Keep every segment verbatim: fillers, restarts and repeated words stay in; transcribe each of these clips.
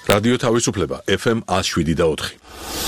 რადიო თავისუფლება ეფ ემ one oh seven და four.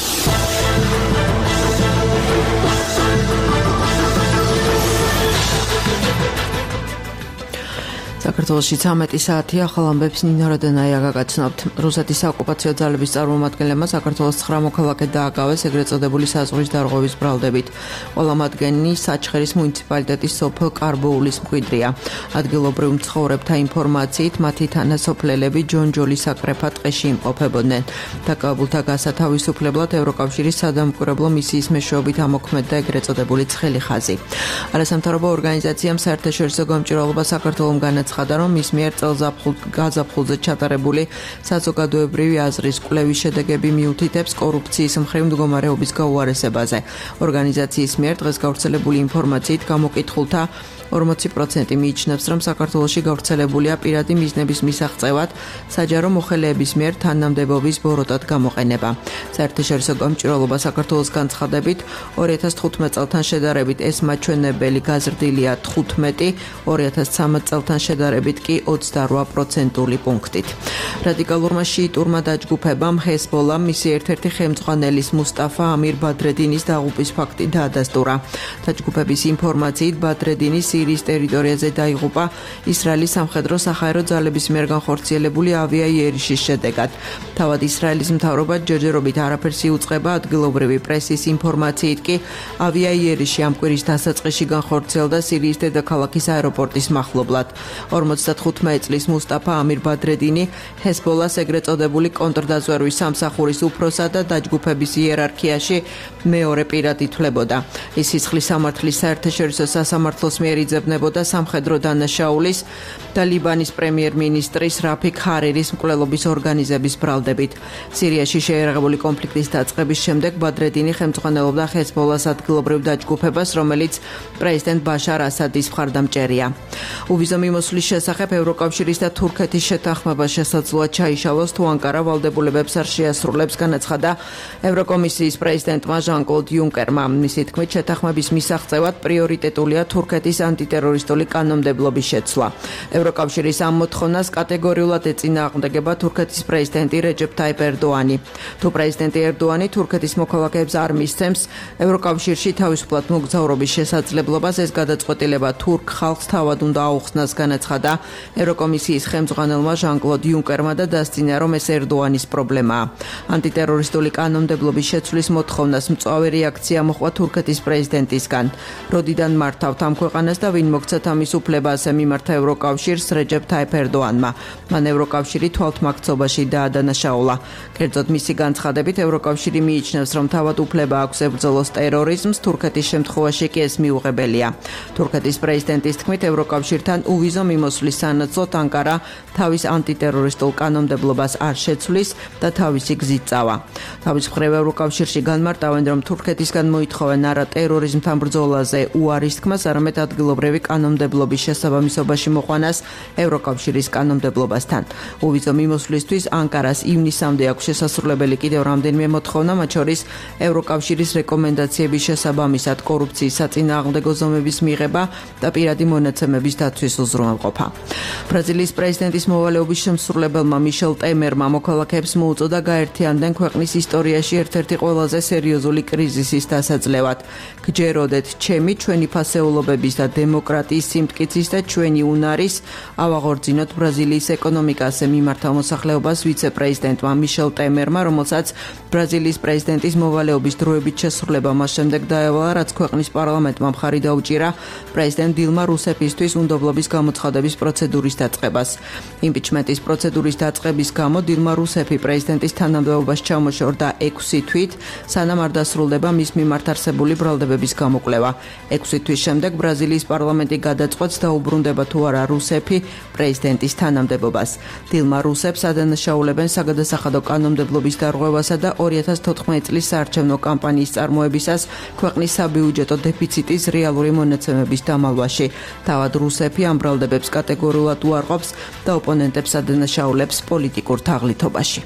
საქართველოში ცამეტი საათი ახალ ამბებს ნინო როდენაია გაგაცნობთ. რუსეთის ოკუპაციო ძალების წარმომადგენლებმა საქართველოს ცხრა მოქალაქე დააგავეს ეგრეთ წოდებული საზღვრის დარღვევის ბრალდებით. ყველა მათგანი საჩხერის მუნიციპალიტეტის სოფელ კარბოულის მკვიდრია. ადგილობრივ მცხოვრებთა ინფორმაციით მათი თანასოფლელები ჯონჯოლის აკრეფა ტყეში იმყოფებოდნენ. დაკავებულთა გასათავისუფლებლად ევროკავშირის სადამკვირვებლო მისიის მეშვეობით ამოქმედდა ეგრეთ წოდებული ცხელი ხაზი. არასამთავრობო ორგანიზაციამ საერთაშორისო გამჭვირვალობა საქართველოს განაცხადა, რომ მის მიერ გაზაფხულზე ჩატარებული საზოგადოებრივი აზრის კვლევის შედეგები მიუთითებს კორუფციის მხრივ მდგომარეობის გაუარესებაზე. ორგანიზაციის მიერ დღეს გავრცელებული ინფორმაციით გამოკითხულთა ორმოცი პროცენტი მიიჩნევს, რომ საქართველოში გავრცელებულია პირადი მიზნების მისაღწევად საჯარო მოხელეების მიერ თანამდებობის ბოროტად გამოყენება. საერთაშორისო გამჭვირვალობა საქართველოს განცხადებით ორი ათას თხუთმეტ წელთან შედარებით ეს მაჩვენებელი გაზრდილია თხუთმეტი, ორი ათას ცხრამეტ წელთან შედარებით კი ოცდარვა პროცენტული პუნქტით. რადიკალურმა შიიტურმა დაჯგუფებამ ჰეზბოლამ მისი ერთ-ერთი ხელმძღვანელის მუსტაფა ამირ ბადრედინის დაღუპვის ფაქტი დაადასტურა. დაჯგუფების ინფორმაციით ბადრედინის სირიის ტერიტორიაზე დაიღუპა ისრაელის სამხედრო საჰაერო ძალების მიერ განხორციელებული ავიაიერიშის შედეგად. თავად ისრაელის მთავრობა ჯერჯერობით არაფერს იუწყება, ადგილობრივი პრესის ინფორმაციით კი ავიაიერიში ამ კვირის დასაწყისში განხორციელდა სირიის დედაქალაქის აეროპორტის მახლობლად. ორმოცდათხუთმეტი წლის მუსტაფა ამირ ბადრედინი ჰეზბოლას ეგრეთ წოდებული კონტრდაზვერვის სამსახურის უფროსა და დაჯგუფების იერარქიაში მეორე პირად ითვლებოდა. ის სისხლის სამართლის საერთაშორისო სასამართლოს მიერ იძებნებოდა სამხედრო დანაშაულის და ლიბანის პრემიერ-მინისტრის რაფიქ ჰარირის მკვლელობის ორგანიზების ბრალდებით. სირიაში შეერაღებული კონფლიქტის დაწყების შემდეგ ბადრედინი ხელმძღვანელობდა ჰეზბოლას ადგილობრივ დაჯგუფებას, რომელიც პრეზიდენტ ბაშარ ასადის მხარდამჭერია. უვიზო მიმოსვლის შესახებ ევროკავშირის და თურქეთის შეთანხმება შესაძლოა ჩაიშალოს, თუ ანკარა ვალდებულებებს არ შეასრულებს, განაცხადა ევროკომისიის პრეზიდენტმა ჟან-კლოდ იუნკერმა. მისი თქმით, შეთანხმების მისაღწევად პრიორიტეტულია თურქეთის ანტიტერორისტული კანონმდებლობის შეცვლა. ევროკავშირის ამ მოთხოვნას კატეგორიულად ეწინააღმდეგება თურქეთის პრეზიდენტი რეჯეპ თაიპ ერდოანი. თუ პრეზიდენტი ერდოანი თურქეთის მოქალაქეებს არ მისცემს ევროკავშირში თავისუფლად მოგზაურობის შესაძლებლობას, ეს გადაწყვეტილება თურქ ხალხს თავად უნდა აუხსნას, განაცხადა ევროკომისიის ხელმძღვანელმა ჟან-კლოდ იუნკერმა და დასძინა, რომ ეს ერდოანის პრობლემაა. ანტიტერორისტული კანონმდებლობის შეცვლის მოთხოვნას მწვავე რეაქცია მოჰყვა თურქეთის პრეზიდენტისგან. როდიდან მართავთ ამ ქვეყანას და ვინ მოგცათ ამის უფლება, ასე მიმართა ევროკავშირს რეჯეპ თაიპ ერდოანმა. მან ევროკავშირი თვალთმაქცობაში დაადანაშაულა. კერძოდ მისი განცხადებით ევროკავშირი მიიჩნევს, რომ თავად უფლება აქვს ებრძოლოს ტერორიზმს, თურქეთის შემთხვევაში კი ეს მიუღებელია. თურქეთის პრეზიდენტის თქმით, ევროკავშირთან უვიზო მიმოსვლის სანაცვლოდ ანკარა თავის ანტიტერორისტულ კანონმდებლობას არ შეცვლის და თავისი გზით წავა. თავის მხრივ ევროკავშირში განმარტავენ, რომ თურქეთისგან მოითხოვენ არა ტერორიზმთან ბრძოლაზე უარის თქმას, არამედ ადგილობრივი კანონმდებლობის შესაბამისობაში მოყვანას ევროკავშირის კანონმდებლობასთან. უვიზო მიმოსვლისთვის ანკარას ივნისამდე აქვს შესასრულებელი კიდევ რამდენიმე მოთხოვნა, მათ შორის ევროკავშირის რეკომენდაციების შესაბამისად კორუფციის საწინააღმდეგო ზომების მიღება და პირადი მონაცემების დაცვის უზრუნველყოფა. ბრაზილიის პრეზიდენტის მოვალეობის შემსრულებელმა მიშელ ტემერმა მოქალაქეებს მოუწოდა გაერთიანდნენ ქვეყნის ისტორიაში ერთ-ერთი ყველაზე სერიოზული კრიზისის დასაძლევად. გჯეროდეთ ჩემი, ჩვენი ფასეულობების და დემოკრატიის სიმტკიცის და ჩვენი უნარის ავაღორძინოთ ბრაზილიის ეკონომიკაზე, მიმართა მოსახლეობას ვიცე-პრეზიდენტმა მიშელ ტემერმა, რომელსაც ბრაზილიის პრეზიდენტის მოვალეობის დროებით შესრულება მას შემდეგ დაევალა, რაც ქვეყნის პარლამენტმა მხარი დაუჭირა პრეზიდენტ დილმა რუსეფისთვის უნდობლობის გამოცხადების პროცედურის დაწყებას. იმპიჩმენტის პროცედურის დაწყების გამო დილმა რუსეფი პრეზიდენტის თანამდებობას ჩამოშორდა ექვსი თვით, სანამ არ დასრულდება მის მიმართ არსებული ბრალდებების გამოკვლევა. ექვსი თვის შემდეგ ბრაზილიის პარლამენტი გადაწყვეტს დაუბრუნდება თუ არა რუსეფი პრეზიდენტის თანამდებობას. დილმა რუსეფს ადანაშაულებენ საგადასახადო კანონმდებლობის დარღვევასა და ორი ათას თოთხმეტი წლის საარჩევნო კამპანიის წარმოებისას ქვეყნის საბიუჯეტო დეფიციტის რეალური მონაცემების დამალვაში. თავად რუსეფი ამ ბრალდებებს კატეგორიულად უარყოფს და ოპონენტებს ადანაშაულებს პოლიტიკურ თაღლითობაში.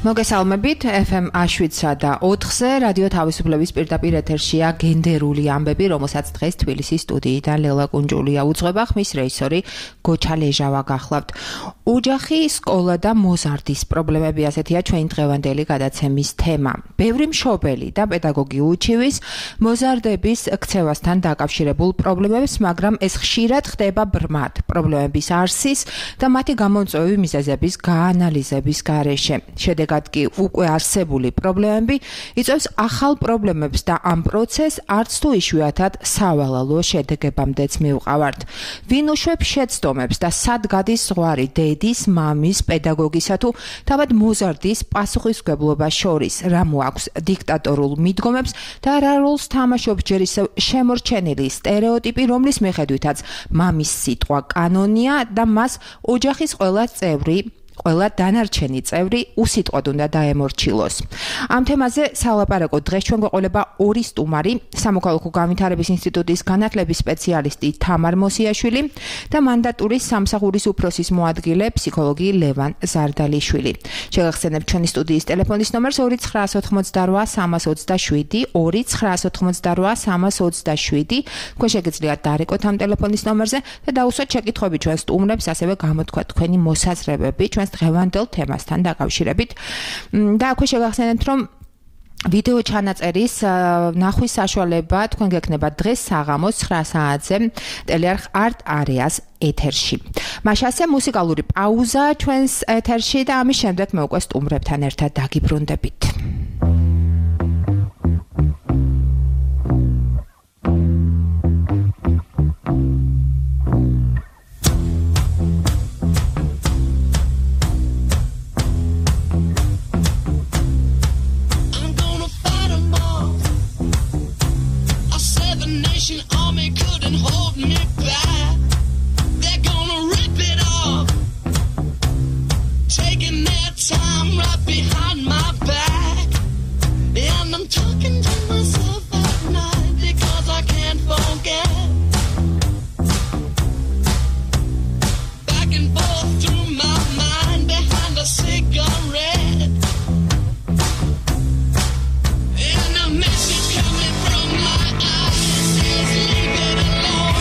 მოგესალმებით F M შვიდსა და ოთხზე რადიო თავისუფლების პირდაპირ ეთერშია გენდერული ამბები, რომელსაც დღეს თბილისის სტუდიიდან ლელა კუნჯულია უძღვება, ხმის რეჟისორი გოჩა ლეჟავა გახლავთ. ოჯახი, სკოლა და მოზარდის პრობლემები ასეთია ჩვენი დღევანდელი გადაცემის თემა. ბევრი მშობელი და პედაგოგი უჩივის მოზარდების ქცევასთან დაკავშირებულ პრობლემებს, მაგრამ ეს ხშირად ხდება ბრმად პრობლემების არსის და მათი გამომწვევი მიზეზების გაანალიზების გარეშე. შედეგად კი უკვე არსებული პრობლემები იწვევს ახალ პრობლემებს და ამ პროცესს არც თუ იშვიათად სავალალო შედეგებამდეც მივყავართ. ვინ უშვებს შეცდომებს და სად გადის ზღვარი დედის, მამის, პედაგოგისა თუ თავად მოზარდის პასუხისმგებლობას შორის, რა მოაქვს დიქტატორულ მიდგომებს და რა როლს თამაშობს ჯერ ისევ შემორჩენილი სტერეოტიპი, რომლის მიხედვითაც მამის სიტყვა კანონია და მას ოჯახის ყველა წევრი ყველა დანარჩენი წევრი უსიტყვოდ უნდა დაემორჩილოს. ამ თემაზე სალაპარაკო დღეს ჩვენ გვეყოლება ორი სტუმარი, სამოქალაქო განვითარების ინსტიტუტის განათლების სპეციალისტი თამარ მოსიაშვილი და მანდატურის სამსახურის უფროსის მოადგილე ფსიქოლოგი ლევან ზარდალიშვილი. შეგახსენებთ ჩვენი სტუდიის ტელეფონის ნომერს ორი ცხრაასი ოცდაოთხი სამას ოცდაშვიდი ორი ცხრაასი ოცდაოთხი სამას ოცდაშვიდი. თქვენ შეგიძლიათ დაარეკოთ ამ ტელეფონის ნომერზე და დაუსვათ შეკითხვები ჩვენ სტუმრებს, ასევე გამოთქვათ თქვენი მოსაზრებები ჩვენს დღევანდელ თემასთან დაკავშირებით. და აქვე შეგახსენებთ, რომ ვიდეო ჩანაწერის ნახვის საშუალება თქვენ გექნება დღეს საღამოს ცხრა საათზე ტელეარხ არტ არეას ეთერში. მაშინ ასე მუსიკალური პაუზა ჩვენს ეთერში და ამის შემდეგ მე უკვე სტუმრებთან ერთად დაგიბრუნდებით. Army couldn't hold me back. They're gonna rip it off, taking their time right behind my back. And I'm talking to myself at night because I can't forget. Back and forth through my mind behind a cigarette. And a message coming from my eyes. Leave it alone.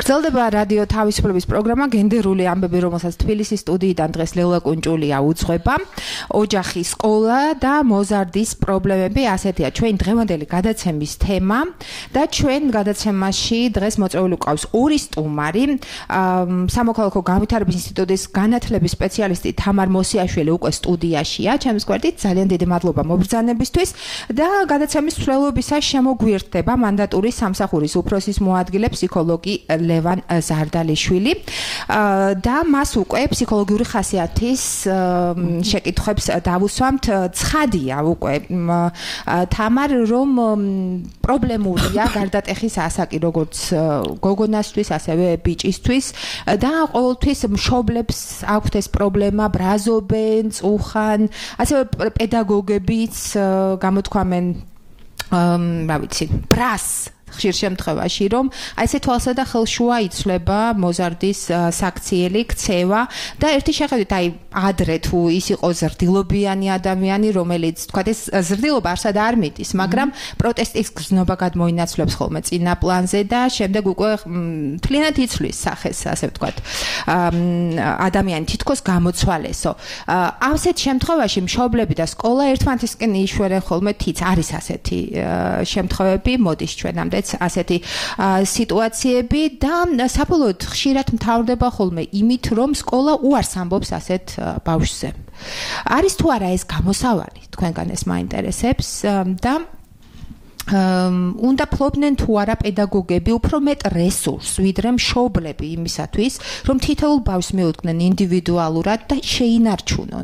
გრძელდება რადიო თავისუფლების პროგრამა გენდერული ამბები, რომელსაც თბილისის სტუდიიდან დღეს ლელა კუნჭულია უძღვება. ოჯახი, სკოლა და მოზარდის პრობლემები, ასეთია ჩვენ დღევანდელი გადაცემის თემა და ჩვენ გადაცემაში დღეს მოწვეული გვყავს ორი სტუმარი. სამოქალაქო განვითარების ინსტიტუტის განათლების სპეციალისტი თამარ მოსიაშვილი უკვე სტუდიაშია. ჩემს გვერდით ძალიან დიდი მადლობა მობრძანებისთვის და გადაცემის მსვლელობისას შემოგვიერთდება მანდატური სამსახურის უფროსის მოადგილე ფსიქოლოგი ლევან ზარდალიშვილი და მას უკვე ფსიქოლოგიური ხასიათის შეკითხვებს დავუსვამთ. ცხადია უკვე თამარ რომ პრობლემურია გარდატეხის ასაკი როგორც გოგონასთვის ასევე ბიჭისთვის და ყოველთვის მშობლებს აქვთ ეს პრობლემა, ბრაზობენ, წუხან, ასევე პედაგოგებიც გამოთქვამენ რა ვიცი, ბრას ხშირ შემთხვევაში რომ აი ესე თვალსა და ხელშუა იცვლება მოზარდის საქციელი ქცევა და ერთი შეხედვით აი ადრე თუ ის იყო ზრდილობიანი ადამიანი რომელიც თქვა ეს ზრდილობა არსად არ მიდის მაგრამ პროტესტის გზნობა გადმოინაცვლებს ხოლმე წინა პლანზე და შემდეგ უკვე მთლიანად იცვლის სახეს ასე ვთქვათ ადამიანი თითქოს გამოცვალესო ასეთ შემთხვევაში მშობლები და სკოლა ერთმანეთისკენ იშვერენ ხოლმე თიც არის ასეთი შემთხვევები მოდის ჩვენამდე ასეთი სიტუაციები და საბოლოოდ ხშირად მთავრდება ხოლმე იმით, რომ სკოლა უარს ამბობს ასეთ ბავშვზე. არის თუ არა ეს გამოსავალი, თქვენგან ეს მაინტერესებს და უნდა ფლობდნენ თუ არა პედაგოგები უფრო მეტ რესურსს, ვიდრე მშობლები იმისათვის, რომ თითოეულ ბავშვს მიუდგნენ ინდივიდუალურად და შეინარჩუნონ.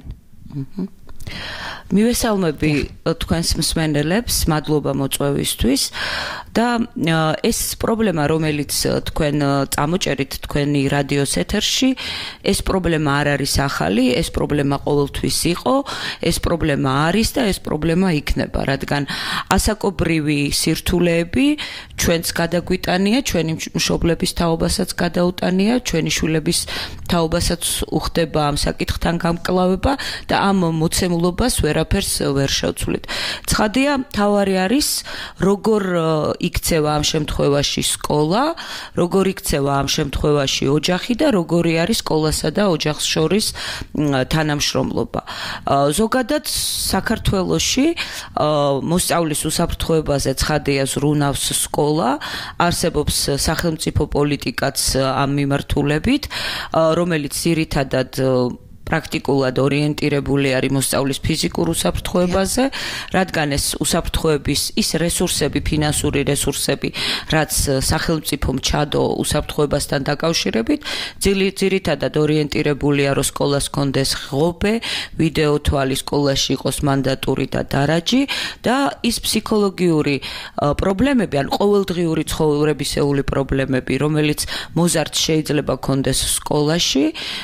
მივესალმები თქვენს მსმენელებს, მადლობა მოწვევისთვის და ეს პრობლემა, რომელიც თქვენ წამოჭერით თქვენი რადიოს ეთერში, ეს პრობლემა არ არის ახალი, ეს პრობლემა ყოველთვის იყო, ეს პრობლემა არის და ეს პრობლემა იქნება, რადგან ასაკობრივი სირთულეები ჩვენც გადაგვიტანია, ჩვენი მშობლების თაობასაც გადაუტანია, ჩვენი შვილების თაობასაც უხდება ამ საკითხთან გამკლავება და ამ მოცემულობას ვერაფერს ვერ შევცვლით. ცხადია, თავარი არის, როგორ იქცევა ამ შემთხვევაში სკოლა, როგორ იქცევა ამ შემთხვევაში ოჯახი და როგორი არის სკოლასა და ოჯახს შორის თანამშრომლობა. ზოგადად საქართველოში მოსწავლის უსაფრთხოებაზე ცხადია ზრუნავს სკოლა, არსებობს სახელმწიფო პოლიტიკაც ამ მიმართულებით, რომელიც ძირითადად პრაქტიკულად ორიენტირებული არის მოსწავლის ფიზიკურ უსაფრთხოებაზე, რადგან ეს უსაფრთხოების ის რესურსები, ფინანსური რესურსები, რაც სახელმწიფომ ჩადო უსაფრთხოებასთან დაკავშირებით, ძირითადად ორიენტირებულია, რომ სკოლას კონდეს ღობე, ვიდეო თვალი სკოლაში იყოს მანდატური და დარაჯი და ის ფსიქოლოგიური პრობლემები, ან ყოველდღიური ცხოვრებისეული პრობლემები, რომელიც მოზარდს შეიძლება კონდეს სკოლაში,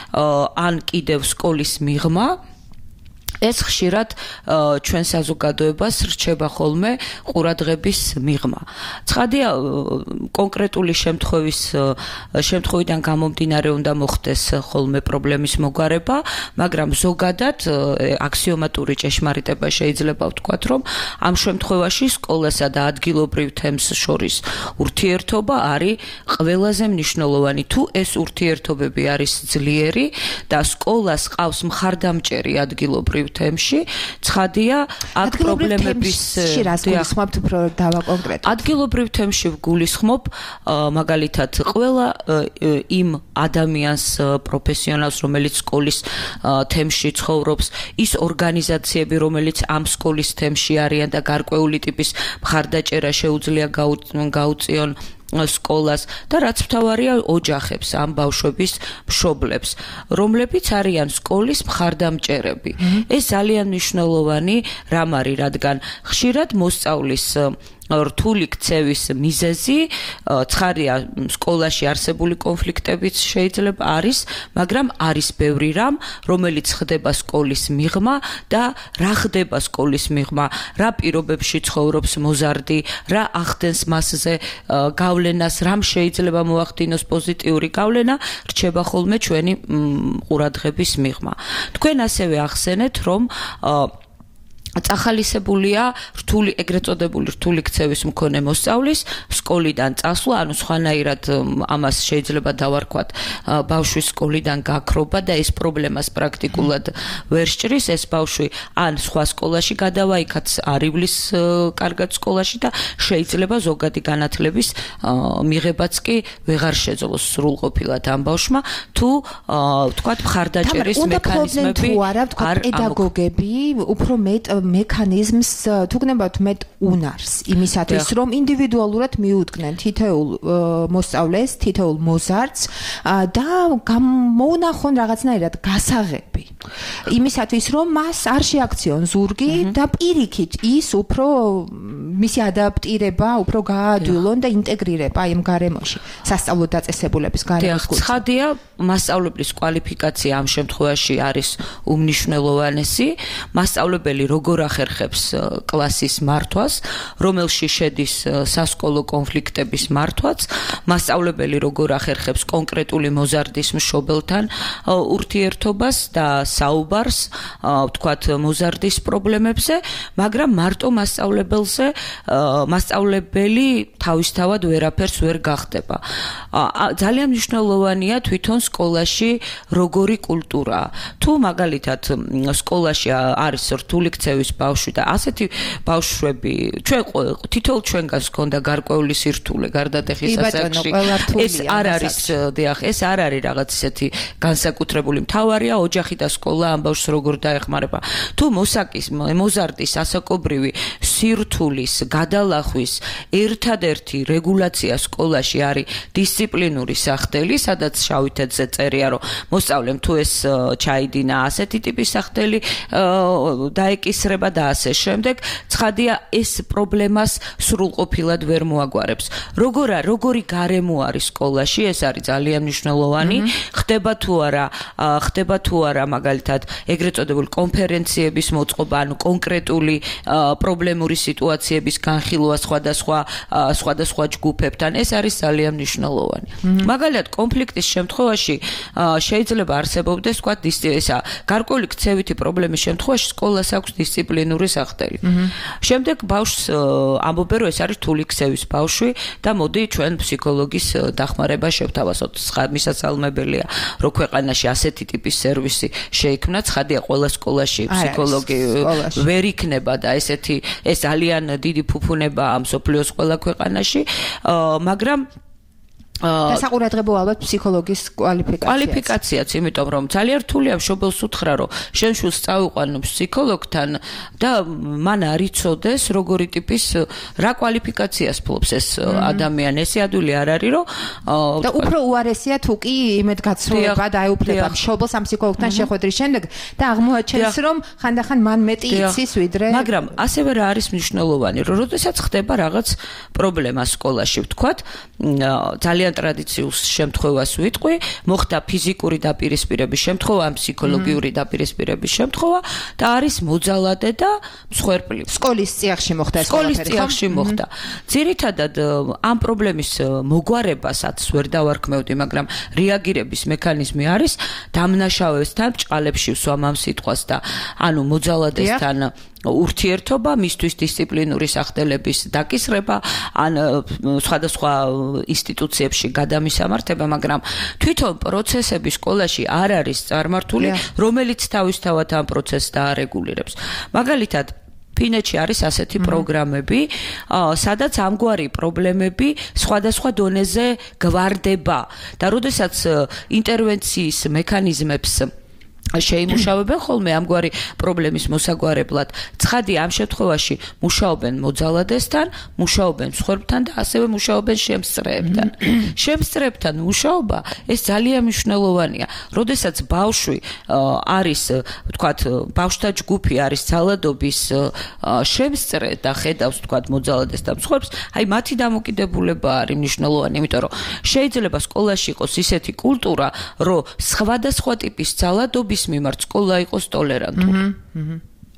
ან კიდევ სკოლის მიღმა ეს ხშირად ჩვენ საზოგადოებას რჩება ხოლმე ყურადღების მიღმა. ცხადია, კონკრეტული შემთხვევის შემთხვევიდან გამომდინარე უნდა მოხდეს ხოლმე პრობლემის მოგვარება, მაგრამ ზოგადად აქსიომატური ჭეშმარიტება შეიძლება ვთქვათ, რომ ამ შემთხვევაში სკოლასა და ადგილობრივ თემს შორის ურთიერთობა არის ყველაზე მნიშვნელოვანი. თუ ეს ურთიერთობები არის ძლიერი და სკოლას ყავს მხარდამჭერი ადგილობრივ თემში, ცხადია, აქ პრობლემების გულისხმობთ უფრო დავაკონკრეტოთ. ადგილობრივ თემში ვგულისხმობ მაგალითად ყველა იმ ადამიანს პროფესიონალს, რომელიც სკოლის თემში ცხოვრობს, ის ორგანიზაციები, რომელიც ამ სკოლის თემში არიან და გარკვეული ტიპის მხარდაჭერა შეუძლია გაუწიონ სკოლას და რაც მთავარია ოჯახებს, ამ ბავშვების მშობლებს, რომლებიც არიან სკოლის მხარდამჭერები. ეს ძალიან მნიშვნელოვანი რამ არის, რადგან ხშირად მოსწავლის რთული ქცევის მიზეზი ცხადია სკოლაში არსებული კონფლიქტებიც შეიძლება არის, მაგრამ არის ბევრი რამ, რომელიც ხდება სკოლის მიღმა და რა ხდება სკოლის მიღმა, რა პირობებში ცხოვრობს მოზარდი, რა ახდენს მასზე გავლენას, რამ შეიძლება მოახდინოს პოზიტიური გავლენა, რჩება ხოლმე ჩვენი ყურადღების მიღმა. თქვენ ასევე ახსენეთ, რომ წახალისებულია რთული ეგრეთ წოდებული რთული ქცევის მქონე მოსწავლის სკოლიდან წასვლა, ანუ სხვანაირად ამას შეიძლება დავარქვათ ბავშვის სკოლიდან გაქრობა და ეს პრობლემას პრაქტიკულად ვერ სჭრის, ეს ბავშვი ან სხვა სკოლაში გადავაიქაც არივლის კარგად სკოლაში და შეიძლება ზოგადი განათლების მიღებაც კი ვეღარ შეძლოს სრულყოფილად ამ ბავშვმა, თუ ვთქვათ მხარდაჭერის მექანიზმები არ პედაგოგები უფრო მეტ მექანიზმს თუ გნებავთ მეტ უნარს იმისათვის რომ ინდივიდუალურად მიუდგნენ თითოეულ მოსწავლეს, თითოეულ მოზარდს და გამოუნახონ რაღაცნაირად გასაღები იმისათვის რომ მას არ შეაქციონ ზურგი და პირიქით ის უფრო მისი ადაპტირება უფრო გაადვილონ და ინტეგრირება აი ამ გარემოში სასწავლო დაწესებულების გარემოს გულში. ცხადია, მასწავლებლის კვალიფიკაცია ამ შემთხვევაში არის უმნიშვნელოვანესი. მასწავლებელი როგორ ახერხებს კლასის მართვას, რომელში შედის სასკოლო კონფლიქტების მართვაც, მასწავლებელი როგორ ახერხებს კონკრეტული მოზარდის მშობელთან ურთიერთობას და საუბარს, ვთქვათ, მოზარდის პრობლემებზე, მაგრამ მარტო მასწავლებელზე მასწავლებელი თავისთავად ვერაფერს ვერ გახდება. ძალიან მნიშვნელოვანია თვითონ სკოლაში როგორი კულტურაა. თუ მაგალითად სკოლაში არის რთული ქცევის ბავშვი და ასეთი ბავშვები, ჩვენ თითოეულ ჩვენგანს ჰქონდა გარკვეული სირთულე გარდატეხის ასაკში. ეს არ არის, დიახ, ეს არ არის რაღაც ისეთი განსაკუთრებული. მთავარია ოჯახი და სკოლა ამ ბავშვს როგორ დაეხმარება. თუ მოსაკის, მოზარდის ასაკობრივი სირთულის, გადალახვის ერთადერთი რეგულაცია სკოლაში არის დისციპლინური სახდელი, სადაც შავითეთზე წერია, რომ მოსწავლემ თუ ეს ჩაიდინა ასეთი ტიპის სახდელი დაეკისრება და ასე შემდეგ, ცხადია ეს პრობლემას სრულყოფილად ვერ მოაგვარებს. როგორ როგორი გარემო არის სკოლაში, ეს არის ძალიან მნიშვნელოვანი. ხდება თუ არა, ხდება თუ არა მაგალითად ეგრეთ წოდებული კონფერენციების მოწყობა, ანუ კონკრეტული პრობლემური სიტუაციების განხილვა სხვადასხვა სხვადასხვა ჯგუფებთან, ეს არის ძალიან მნიშვნელოვანი. მაგალითად, კონფლიქტის შემთხვევაში შეიძლება არსებობდეს, ვთქვათ, ესა გარკვეული ქცევითი პრობლემის შემთხვევაში სკოლას აქვს დისციპლინური სახდელი. შემდეგ ბავშვს ამბობენ, რომ ეს არის რთული ქცევის ბავშვი და მოდი ჩვენ ფსიქოლოგის დახმარება შევთავაზოთ. მისასალმებელია, რომ ქვეყანაში ასეთი ტიპის სერვისი შეიქმნა, ცხადია ყველა სკოლაში ფსიქოლოგი ვერ იქნება და ესეთი ეს ძალიან დიდი ფუფუნებაა ამ სოფლიოს ყველა ქვეყანაში, მაგრამ და საყურადღებო ალბათ ფსიქოლოგის კვალიფიკაციაც. კვალიფიკაციაც, იმიტომ რომ ძალიან რთულია მშობელს უთხრა, რომ შენ შვილს წავიყვან ფსიქოლოგთან და მან არ იცოდეს როგორი ტიპის რა კვალიფიკაციას ფლობს ეს ადამიანი. ესე ადვილი არ არის, რომ და უფრო უარესია თუ კი იმედგაცრუება და აეუფლება მშობელს ამ ფსიქოლოგთან შეხვედრის შემდეგ და აღმოაჩენს, რომ ხანდახან მან მეტი იცის ვიდრე. მაგრამ ასევე რა არის მნიშვნელოვანი, რომ როდესაც ხდება რაღაც პრობლემა სკოლაში, ვთქვათ, ძალიან ტრადიციულ შემთხვევას ვიტყვი, მოხდა ფიზიკური დაპირისპირების შემთხვევა, ფსიქოლოგიური დაპირისპირების შემთხვევა და არის მოძალადე და მსხვერპლი. სკოლის წიაღში მოხდა ეს სკოლის წიაღში მოხდა. ძირითადად ამ პრობლემის მოგვარებასაც ვერ დავარქმევდი, მაგრამ რეაგირების მექანიზმი არის დამნაშავესთან ჭყალებში ვსვამ ამ სიტყვას და ანუ მოძალადესთან ურთიერთობა, მისთვის დისციპლინური სახდელების დაკისრება, ან სხვადასხვა ინსტიტუციებში გადამისამართება, მაგრამ თვითონ პროცესები სკოლაში არ არის წარმართული, რომელიც თავისთავად ამ პროცესს დაარეგულირებს. მაგალითად, ფინეთში არის ასეთი პროგრამები, სადაც ამგვარი პრობლემები სხვადასხვა დონეზე გვარდება და როდესაც ინტერვენციის მექანიზმებს შეიმუშავებენ ხოლმე ამგვარი პრობლემის მოსაგვარებლად. ცხადია, ამ შემთხვევაში მუშაობენ მოძალადესთან, მუშაობენ მსხვერპლთან და ასევე მუშაობენ შემსწრეებთან. შემსწრეებთან მუშაობა ეს ძალიან მნიშვნელოვანია. როდესაც ბავშვი არის, ვთქვათ, ბავშვთა ჯგუფი არის ძალადობის შემსწრე და ხედავს, ვთქვათ, მოძალადესს და მსხვერპლს, აი მათი დამოკიდებულება არის მნიშვნელოვანი, იმიტომ რომ შეიძლება სკოლაში იყოს ისეთი კულტურა, რომ სხვადასხვა ტიპის ძალადობის მიმართ სკოლა იყოს ტოლერანტული.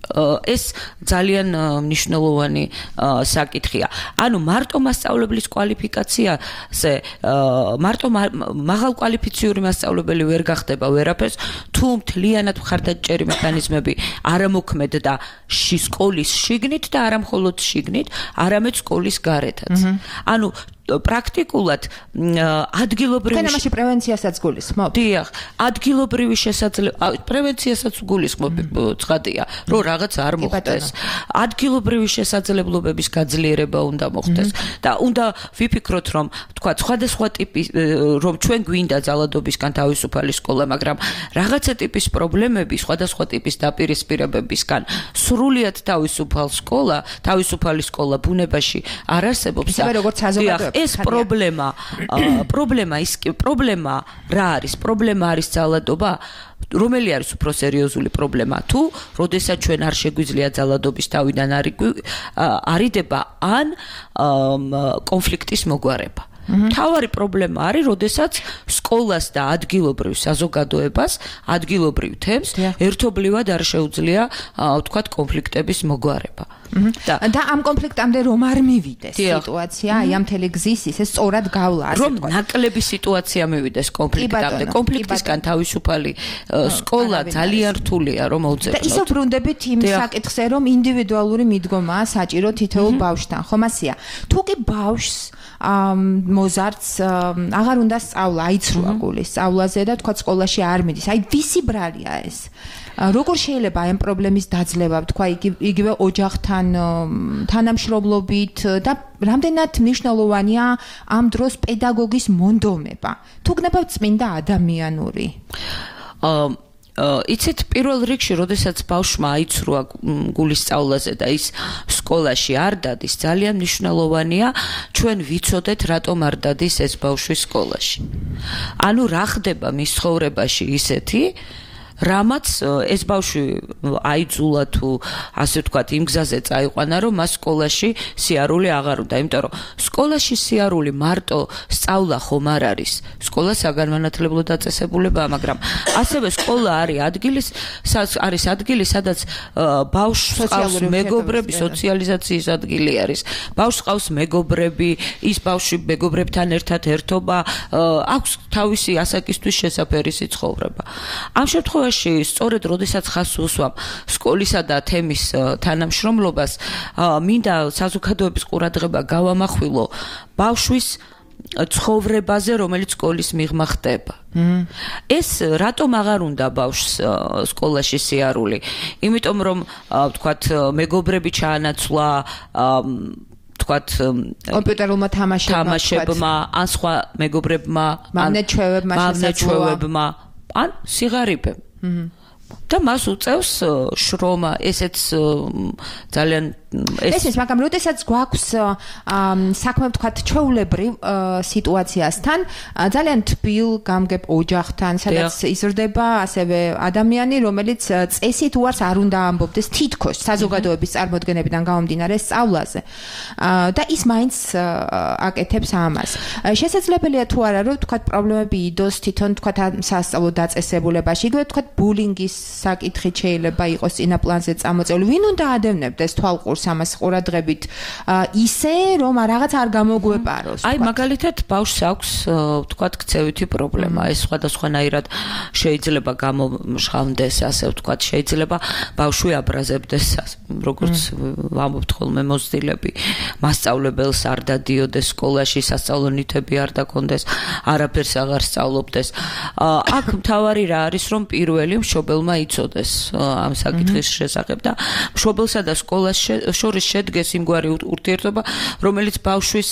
ეს ძალიან მნიშვნელოვანი საკითხია. ანუ მარტო მასწავლებლის კვალიფიკაციაზე მარტო მაღალ კვალიფიციური მასწავლებელი ვერ გახდება ვერაფერს, თუ მთლიანად მხარდაჭერი მექანიზმები არ ამოქმედდა სკოლის შიგნით და არა მხოლოდ შიგნით, არამედ სკოლის გარეთაც. ანუ პრაქტიკულად ადგილობრივი თქვენ ამაში პრევენციასაც გულისხმობთ? დიახ, ადგილობრივი შესაძლებლობა პრევენციასაც ვგულისხმობ, ცხადია, რომ რაღაც არ მოხდეს. ადგილობრივი შესაძლებლობების გაძლიერება უნდა მოხდეს და უნდა ვიფიქროთ, რომ თქვა სხვადასხვა ტიპის რომ ჩვენ გვინდა ძალადობისგან თავისუფალი სკოლა, მაგრამ რაღაცა ტიპის პრობლემები სხვადასხვა ტიპის დაპირისპირებებისგან სრულიად თავისუფალ სკოლა, თავისუფალი სკოლა ბუნებაში არ არსებობს. ისევე როგორც საზოგადოება ეს პრობლემა, პრობლემა ის პრობლემა რა არის? პრობლემა არის ძალადობა, რომელი არის უფრო სერიოზული პრობლემა? თუ როდესაც ჩვენ არ შეგვიძლია ძალადობის თავიდან არიდება ან კონფლიქტის მოგვარება. თავარი პრობლემა არის, როდესაც სკოლას და ადგილობრივ საზოგადოებას, ადგილობრივ თემს ერთობლივად არ შეუძლია, ვთქვათ, კონფლიქტების მოგვარება. და ამ კონფლიქტამდე რომ არ მივიდეს სიტუაცია, აი ამ მთელი გზის ისე სწორად გავლა, ასე რომ ნაკლები სიტუაცია მივიდეს კონფლიქტამდე. კონფლიქტისგან თავისუფალი სკოლა ძალიან რთულია, რომ მოუწევთ. და ისე ბრუნდებით იმ საკითხზე, რომ ინდივიდუალური მიდგომაა საჭირო თითოეულ ბავშვთან. ხომ ასეა? თუ კი ბავშვს მოზარდს აღარ უნდა სწავლა, აიცრუა გულის სწავლაზე და თქვა სკოლაში არ მიდის. აი ვისი ბრალია ეს? როგორ შეიძლება აი ამ პრობლემის დაძლევა, თქვა იგივე ოჯახთან თანამშრომლობით და რამდენად მნიშვნელოვანია ამ დროს პედაგოგის მონდომება? თუ გნებავთ წმინდა ადამიანური? იცით, პირველ რიგში, როდესაც ბავშვმა აიცრუა გულის სწავლაზე და ის სკოლაში არ დადის, ძალიან მნიშვნელოვანია ჩვენ ვიცოდეთ, რატომ არ დადის ეს ბავშვი სკოლაში. ანუ რა ხდება მის ცხოვრებაში ისეთი, რამაც ეს ბავშვი აიძულა თუ ასე ვთქვათ იმ გზაზე წაიყვანა, რომ მას სკოლაში სიარული აღარ უნდა, იმიტომ რომ სკოლაში სიარული მარტო სწავლა ხომ არ არის, სკოლა საგანმანათლებლო დაწესებულებაა, მაგრამ ასევე სკოლა არის ადგილი, არის ადგილი, სადაც ბავშვს ყავს მეგობრები, სოციალიზაციის ადგილი არის. ბავშვს ყავს მეგობრები, ის ბავშვი მეგობრებთან ერთად ერთობა, აქვს თავისი ასაკისთვის შესაფერისი ცხოვრება. ამ შემთხვევაში სწორედ როდესაც ხაზს უსვამ სკოლისა და თემის თანამშრომლობას, მინდა საზოგადოების ყურადღება გავამახვილო ბავშვის ცხოვრებაზე, რომელიც სკოლის მიღმა ხდება. ეს რატომ აღარ უნდა ბავშვს სკოლაში სიარული? იმიტომ რომ ვთქვათ, მეგობრები ჩაანაცვლა, ვთქვათ, კომპიუტერულმა თამაშებმა, ან სხვა მეგობრებმა, მაგნეჩვევებმა, ან სიღარიბემ. და მას უწევს შრომა, ესეც ძალიან ესეც, მაგრამ როდესაც გვაქვს საქმე ვთქვათ ჩვეულებრივ სიტუაციასთან, ძალიან თბილ გამგებ ოჯახთან, სადაც იზრდება ასევე ადამიანი, რომელიც წესით უარს არ უნდა ამბობდეს თითქოს საზოგადოების წარმოდგენებიდან გამომდინარე სწავლაზე. და ის მაინც აკეთებს ამას. შესაძლებელია თუ არა, რომ ვთქვათ პრობლემები იდოს თვითონ ვთქვათ სასწავლო დაწესებულებაში, იგივე ვთქვათ ბულინგის საკითხით შეიძლება იყოს წინა პლანზე წამოწეული. ვინ უნდა ადევნებდეს თვალყურს ამას ყურადღებით ისე, რომ რაღაც არ გამოგვეპაროს? აი, მაგალითად, ბავშვს აქვს, ვთქვათ, ქცევითი პრობლემა. ეს სხვადასხვანაირად შეიძლება გამომჟღავნდეს, ასე ვთქვათ, შეიძლება ბავშვი აბრაზებდეს, როგორც ვამბობთ ხოლმე მოზრდილები, მასწავლებელს არ დადიოდეს სკოლაში, სასწავლო ნივთები არ დაკონდეს, არაფერს აღარ სწავლობდეს. აქ მთავარი რა არის, რომ პირველი მშობელმა იცოდეს ამ საკითხის შესახებ და მშობელსა და სკოლას შორის შედგეს იმგვარი ურთიერთობა, რომელიც ბავშვის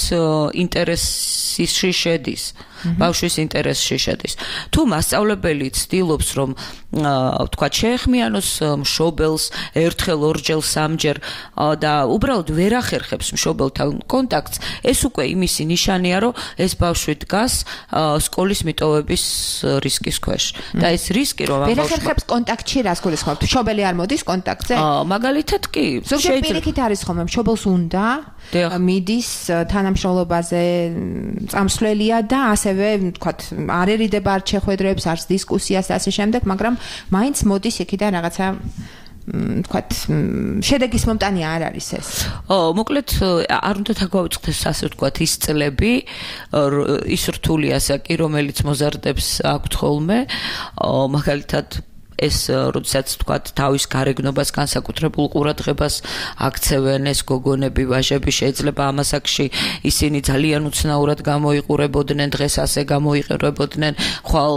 ინტერესში შედის. ბავშვის ინტერესში შედის. თუ მასწავლებელი ცდილობს, რომ ვთქვათ, შეეხმიანოს მშობელს ერთხელ, ორჯერ, სამჯერ და უბრალოდ ვერ ახერხებს მშობელთან კონტაქტს, ეს უკვე იმისი ნიშანია, რომ ეს ბავშვი დგას სკოლის მიტოვების რისკის ქვეშ. და ეს რისკი, რომ ვერ ახერხებს კონტაქტში რას გულისხმობთ? მშობელი არ მოდის კონტაქტზე? მაგალითად კი. ზოგჯერ პირიქით არის ხოლმე, მშობელს უნდა მიდის თანამშრომლობაზე წამსვლელია და ასევე ვთქვათ, არ ერიდება არც შეხვედრებს, არც დისკუსიას და ასე შემდეგ, მაგრამ მაინც მოდის იქიდან რაღაცა თქვათ შედეგის მომტანი არ არის ეს. ო, მოკლედ არ უნდა დაგვაუწყდეს ასე ვთქვათ ის წლები, ის რთული ასაკი, რომელიც მოზარდებს აქვთ ხოლმე, მაგალითად ეს როდესაც თქვათ თავის გარეგნობას განსაკუთრებულ ყურადღებას აქცევენ ეს გოგონები, ვაჟები, შეიძლება ამ ასაკში ისინი ძალიან უცნაურად გამოიყურებოდნენ, დღეს ასე გამოიყურებოდნენ, ხვალ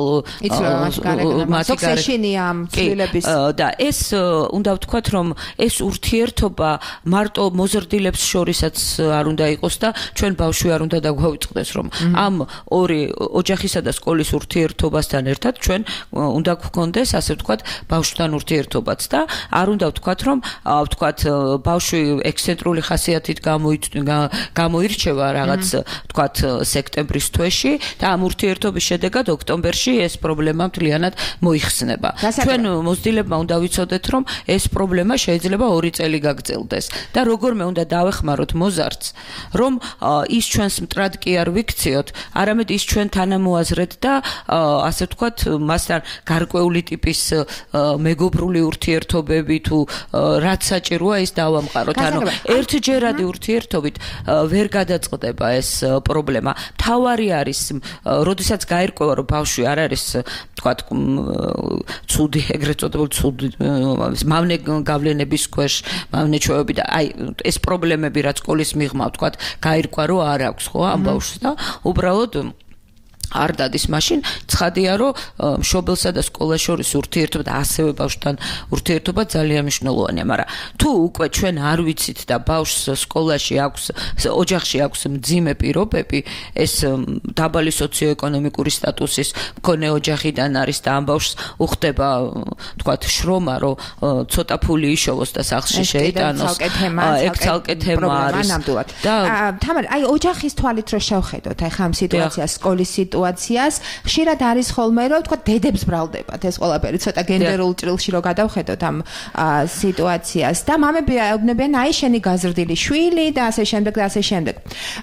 მათი გარეგნობა ამ ცვლილების და ეს უნდა ვთქვათ, რომ ეს ურთიერთობა მარტო მოზრდილებს შორისაც არ უნდა იყოს და ჩვენ ბავშვი არ უნდა დაგვაუწყდეს, რომ ამ ორი ოჯახისა და სკოლის ურთიერთობასთან ერთად ჩვენ უნდა გვქონდეს ასე ვთქვათ ბავშვთან ურთიერთობაც და არ უნდა ვთქვათ რომ ვთქვათ ბავშვი ექსცენტრული ხასიათით გამოირჩევა რაღაც ვთქვათ სექტემბრის თვეში და ამ ურთიერთობის შედეგად ოქტომბერში ეს პრობლემა მთლიანად მოიხსნება. ჩვენ მოზრდილებმა უნდა ვიცოდეთ რომ ეს პრობლემა შეიძლება ორი წელი გაგრძელდეს და როგორმე უნდა დავეხმაროთ მოზარდს რომ ის ჩვენს მტრად კი არ ვიქციოთ, არამედ ის ჩვენ თანამოაზრეთ და ასე ვთქვათ მასთან გარკვეული ტიპის მეგობრული ურთიერთობები თუ რაც საჭიროა ის დავამყაროთ. ანუ ერთჯერადი ურთიერთობით ვერ გადაწყდება ეს პრობლემა. თავარი არის, როდესაც გაირკვევა რომ ბავშვი არ არის თქვათ ცუდი, ეგრეთ წოდებული ცუდი მავნე გავლენების ქვეშ, მავნე ჩვევები და აი ეს პრობლემები რაც სკოლის მიღმა თქვათ გაირკვა რომ არ აქვს ხო ამ ბავშვს და უბრალოდ არ დადის, მაშინ ცხადია რომ მშობელსა და სკოლას შორის ურთიერთობა და ასევე ბავშვთან ურთიერთობა ძალიან მნიშვნელოვანია, მაგრამ თუ უკვე ჩვენ არ ვიცით და ბავშვს სკოლაში აქვს, ოჯახში აქვს მძიმე პირობები, ეს დაბალი სოციოეკონომიკური სტატუსის მქონე ოჯახიდან არის და ამ ბავშვს უხდება თქვათ შრომა, რომ ცოტა ფული იშოვოს და სახლში შეიტანოს, ეგ ცალკე თემა არის. და თამარ, აი ოჯახის თვალით რო შევხედოთ, აი ხამ სიტუაციას, სკოლის სიტუაციას, ხშირად არის ხოლმე რომ თქვა დედებს ბრალდებათ ეს ყველაფერი ცოტა გენდერულ ჭრილში რო გადავხედოთ ამ სიტუაციას და მამები ეუბნებიან აი შენი გაზრდილი შვილი და ასე შემდეგ და ასე შემდეგ.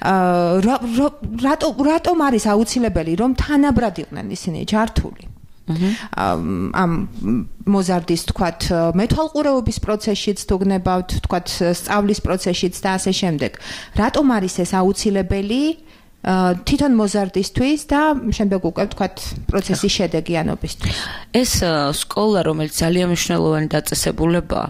რატო რატომ არის აუცილებელი რომ თანაბრად იყვნენ ისინი ჯართული? ამ მოზარდის თქვათ მეთვალყურეობის პროცესშიც თუ გნებავთ, თქვათ სწავლის პროცესშიც და ასე შემდეგ. რატომ არის ეს აუცილებელი თვითონ მოზარდისთვის და შემდეგ უკვე ვთქვათ პროცესის შედეგიანობისთვის. ეს სკოლა, რომელიც ძალიან მნიშვნელოვანი დაწესებულებაა,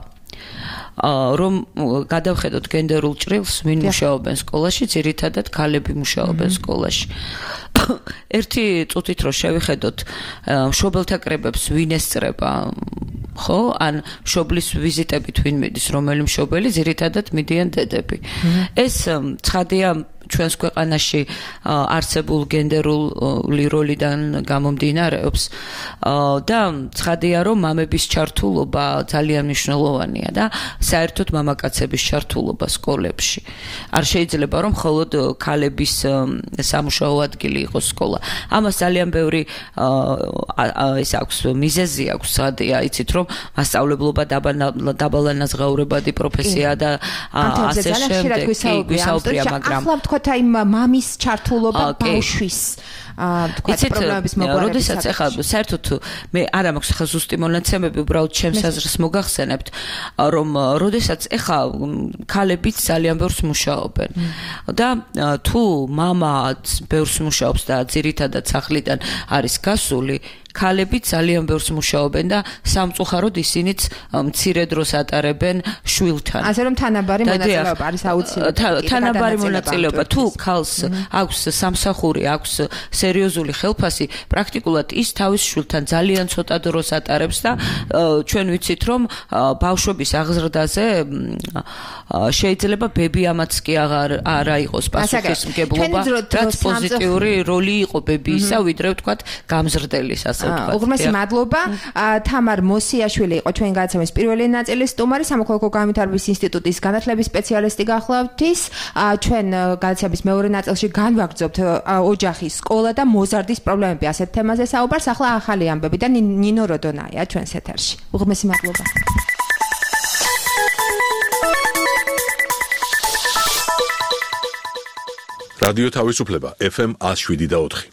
რომ გადავხედოთ გენდერულ ჭრილს, ვინ მუშაობენ სკოლაში, ძირითადად ქალები მუშაობენ სკოლაში. ერთი წუთით რო შევიხედოთ მშობელთა კრებებს ვინ ესწრება, ხო? ან მშობლის ვიზიტებით ვინ მიდის, რომელი მშობელი, ძირითადად მიდიან დედები. ეს ცხადია ჩვენს ქვეყანაში არსებულ გენდერული როლიდან გამომდინარეობს და ცხადია რომ მამების ჩართულობა ძალიან მნიშვნელოვანია და საერთოდ მამაკაცების ჩართულობა სკოლებში. არ შეიძლება რომ მხოლოდ ქალების სამუშაო ადგილი იყოს სკოლა. ამას ძალიან ბევრი ეს აქვს მიზეზი აქვს, ცხადია, იცით რომ მასწავლებლობა დაბალანაზღაურებადი პროფესია და ასე შემდეგ. გვისაუბრია, მაგრამ თქვათ აი მამის ჩართულობა ბავშვის თქვათ პრობლემების მოგვარების. როდესაც ახლა საერთოდ მე არ მაქვს ახლა ზუსტი მონაცემები, უბრალოდ ჩემს აზრს მოგახსენებთ, რომ როდესაც ახლა ქალებიც ძალიან ბევრს მუშაობენ და თუ მამაც ბევრს მუშაობს და ძირითადად სახლიდან არის გასული, ქალები ძალიან ბევრს მუშაობენ და სამწუხაროდ ისინიც მცირე დროს ატარებენ შვილთან. ასე რომ თანაბარი მონაწილეობა არის აუცილებელი. თანაბარი მონაწილეობა. თუ ქალს აქვს სამსახური, აქვს სერიოზული ხელფასი, პრაქტიკულად ის თავის შვილთან ძალიან ცოტა დროს ატარებს და ჩვენ ვიცით რომ ბავშვების აღზრდაზე შეიძლება ბებიამაც კი აღარ არა იყოს პასუხისმგებლობა, რაც პოზიტიური როლი იყო ბებიისა, ვიდრე ვთქვათ გამზრდელის ასე. უღრმესი მადლობა. თამარ მოსიაშვილი იყო ჩვენი გადაცემის პირველი ნაწილის სტუმარი, სამოქალაქო განვითარების ინსტიტუტის განათლების სპეციალისტი გახლავთის. ჩვენ გადაცემის მეორე ნაწილში განვაგრძობთ ოჯახის, სკოლა და მოზარდის პრობლემები ასეთ თემაზე საუბარს. ახლა ახალი ამბები და ნინო როდონაია ჩვენს ეთერში. უღრმესი მადლობა. რადიო თავისუფლება ეფ ემ one oh seven და four.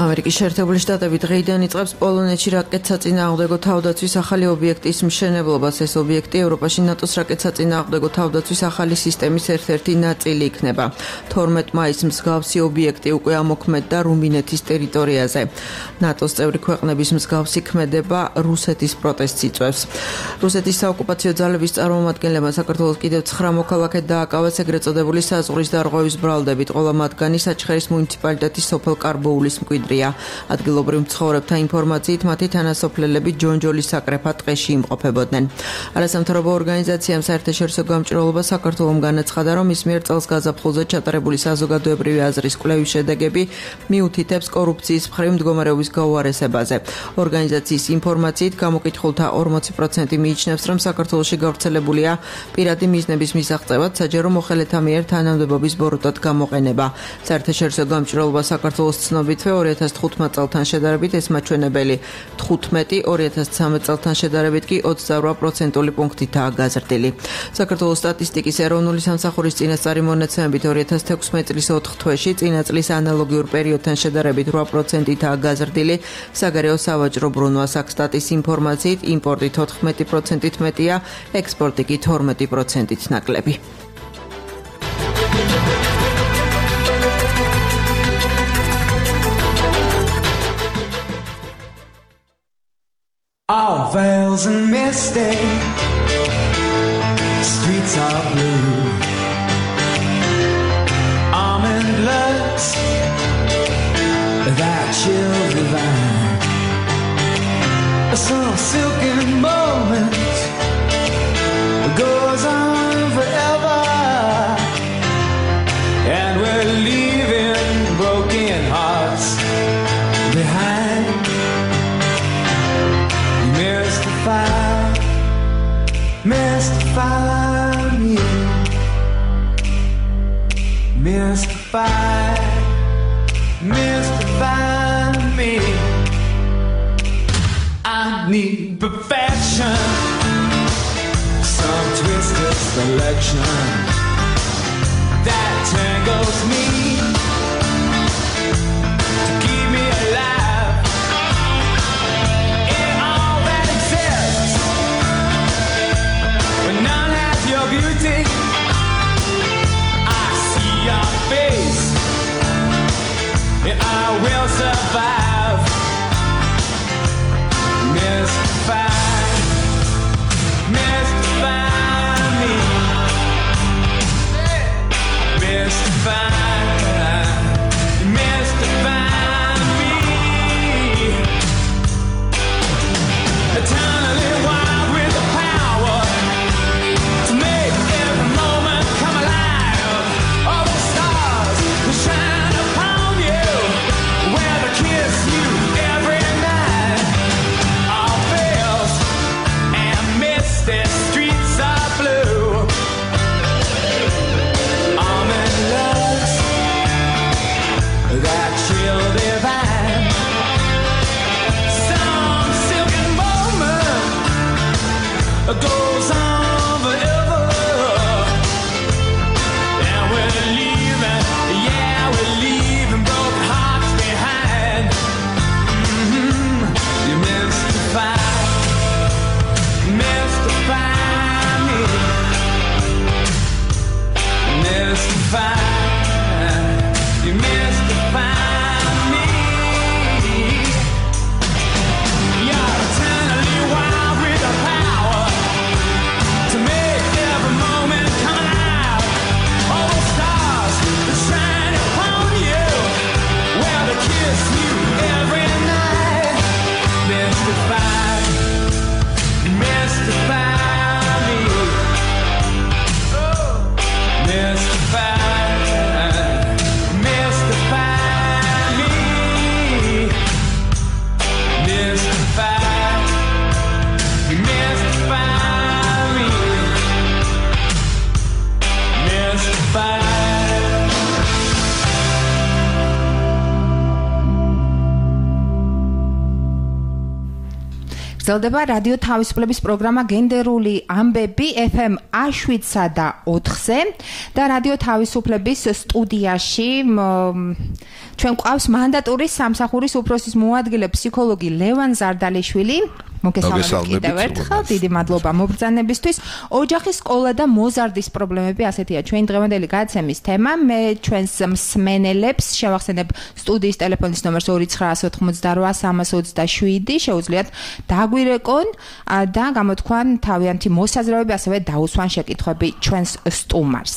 ამერიკის შეერთებული შტატები დღეიდან იწყებს პოლონეთში რაკეტსაწინააღმდეგო თავდაცვის ახალი ობიექტის მშენებლობას. ეს ობიექტი ევროპაში ნატოს რაკეტსაწინააღმდეგო თავდაცვის ახალი სისტემის ერთ-ერთი ნაწილი იქნება. თორმეტ მაისს მსგავსი ობიექტი უკვე ამოქმედდა რუმინეთის ტერიტორიაზე. ნატოს წევრი ქვეყნების მსგავსი ქმედება რუსეთის პროტესტს იწვევს. რუსეთის საოკუპაციო ძალების წარმომადგენლებმა საქართველოს კიდევ ცხრა მოქალაქედ დააკავეს ეგრეთ წოდებული საზღვრის დარღვევის ბრალდებით. ყველა მათგანი საჩხერის მუნიციპალიტეტის სოფელ კარბოულის მკვიდრია. ადგილობრივ მცხოვრებთა ინფორმაციით მათი თანასოფლელები ჯონჯოლის საკრეფად ტყეში იმყოფებოდნენ. არასამთავრობო ორგანიზაციამ საერთაშორისო გამჭრელობა საქართველომ განაცხადა, რომ ის მიერ წელს გაზაფხულზე ჩატარებული საზოგადოებრივი აზრის კვლევის შედეგები მიუთითებს კორუფციის მხრივ მდგომარეობის გაუარესებაზე. ორგანიზაციის ინფორმაციით გამოკითხულთა ორმოცი პროცენტი მიიჩნევს, რომ საქართველოში გავრცელებულია პირადი მიზნების მისაღწევად საჯარო მოხელეთა მიერ თანამდებობის ბოროტად გამოყენება. საერთაშორისო გამჭრელობა საქართველოს ცნობითვე ორი ათას თხუთმეტ წელთან შედარებით ეს მაჩვენებელი თხუთმეტი, ორი ათას ცხრამეტ წელთან შედარებით კი ოცდაორ პროცენტული პუნქტითაა გაზრდილი. საქართველოს სტატისტიკის ეროვნული სამსახურის წინასწარი მონაცემებით ორი ათას თექვსმეტ წლის ოთხ თვეში წინა წლის ანალოგიურ პერიოდთან შედარებით რვა პროცენტითაა გაზრდილი. საგარეო სავაჭრო ბრუნვა საქსტატის ინფორმაციით იმპორტი თოთხმეტი პროცენტით მეტია, ექსპორტი კი თორმეტი პროცენტით ნაკლები. All veils and misty, streets are blue. Almond looks, that chill divine. Some silken moment goes on forever, and we're leaving broken hearts behind. Mystify, mystify me, mystify, mystify me. I need perfection, some twisted selection that tangles me to keep me alive. In all that exists, when none has your beauty, I see your face, and I will survive. Mystify, mystify me, mystify, mystify me. Eternally wild with the power to make every moment come alive. All the stars will shine upon you, where they kiss you every night. All veils and misty streets are blue. Almond looks, that chill divine. Some silken moment goes on forever, and we're leaving, yeah, we're leaving broken hearts behind. Mm-hmm. You mystify, mystify me, mystify, you mystify me. You're eternally wild with the power to make every moment come alive. All the stars that shine upon you, where they kiss you every night. Mystify, mystify me. Oh, mystify, mystify me. Mystify, mystify me. Mystify. გრძელდება რადიო თავისუფლების პროგრამა გენდერული ამბები ეფ ემ შვიდსა და ოთხზე და რადიო თავისუფლების სტუდიაში ჩვენ გვყავს მანდატური სამსახურის უფროსის მოადგილე ფსიქოლოგი ლევან ზარდალიშვილი. მოგესალმებით კიდევ ერთხელ, დიდი მადლობა მობრძანებისთვის. ოჯახის სკოლა და მოზარდის პრობლემები, ასეთია ჩვენი დღევანდელი გადაცემის თემა. მე ჩვენს მსმენელებს შევახსენებ სტუდიის ტელეფონის ნომერს ორი ცხრა ოთხმოცდაოთხ სამას ოცდაშვიდი, შეუძლიათ დაგვირეკონ და გამოთქვან თავიანთი მოსაზრებები, ასევე დაუსვან შეკითხვები ჩვენს სტუმარს.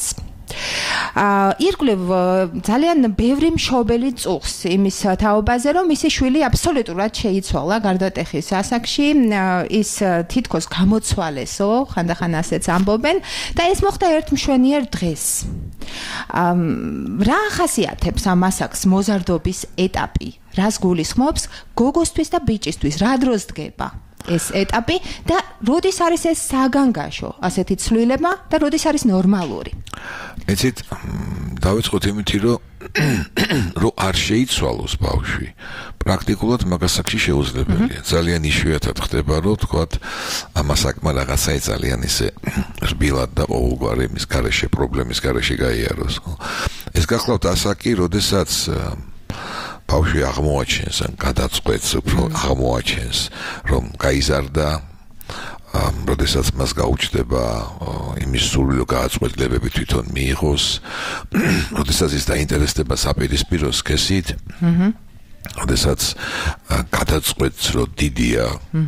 აა ირგვლივ ძალიან ბევრი მშობელი წუხს იმის თაობაზე, რომ მისი შვილი აბსოლუტურად შეიცვალა გარდატეხის ასაკში, ის თითქოს გამოცვალესო, ხანდახან ასეც ამბობენ და ეს მოხდა ერთ მშვენიერ დღეს. აა რა ახასიათებს ამ ასაკს მოზარდობის ეტაპი? რას გულისხმობს გოგოსთვის და ბიჭისთვის? რა დროს დგება ეს ეტაპი და როდის არის ეს საგანგაშო ასეთი ცვლილება და როდის არის ნორმალური? ეცით დავიწყოთ იმითი, რომ რომ არ შეიცვალოს ბავშვი. პრაქტიკულად მაგასაკში შეუძლებელია. ძალიან იშვიათად ხდება, რომ თქვათ ამ ასაკმა რაღაცა ძალიან ისე რბილად და ყოველგვარი იმის გარეშე პრობლემის გარეშე გაიაროს. ეს გახლავთ ასაკი, როდესაც ბავშვი აღმოაჩენს ან გადაწყვეტს, უფრო აღმოაჩენს, რომ გაიზარდა, როდესაც მას გაუჩნდება იმის სურვილო გადაწყვეტილებები თვითონ მიიღოს, როდესაც ის დაინტერესდება საპირისპირო სქესით, როდესაც გადაწყვეტს, რომ დიდია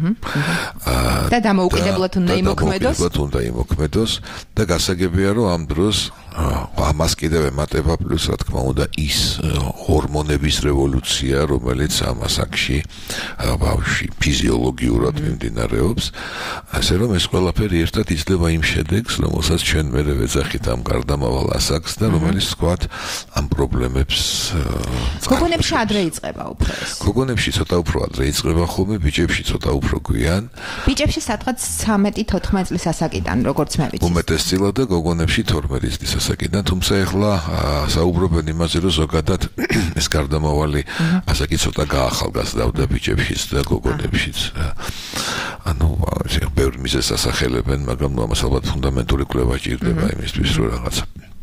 და დამოუკიდებლად უნდა იმოქმედოს უნდა იმოქმედოს და გასაგებია, რომ ამ დროს ამას კიდევ ემატება პლუს რა თქმა უნდა ის ჰორმონების რევოლუცია, რომელიც ამ ასაკში ბავშვი ფიზიოლოგიურად მიმდინარეობს, ასე რომ ეს ყველაფერი ერთად იძლევა იმ შედეგს, რომელსაც ჩვენ მერე ვეძახით ამ გარდამავალ ასაკს და რომელიც თქვათ ამ პრობლემებს გოგონებში ადრე იწყება უფრო ეს. გოგონებში ცოტა უფრო ადრე იწყება ხოლმე, ბიჭებში ცოტა უფრო გვიან. ბიჭებში სადღაც ცამეტი თოთხმეტი წლის ასაკიდან, როგორც მე ვიცი. უმეტესწილად და გოგონებში თორმეტი წლის ასაკიდან, თუმცა ეხლა საუბრობენ იმაზე, რომ ზოგადად ეს გარდამავალი ასაკი ცოტა გაახალგაზრდავდა ბიჭებშიც და გოგონებშიც. ანუ ბევრი მიზეზს ასახელებენ, მაგრამ ამას ალბათ ფუნდამენტური კვლევა ჭირდება იმისთვის, რომ რაღაცა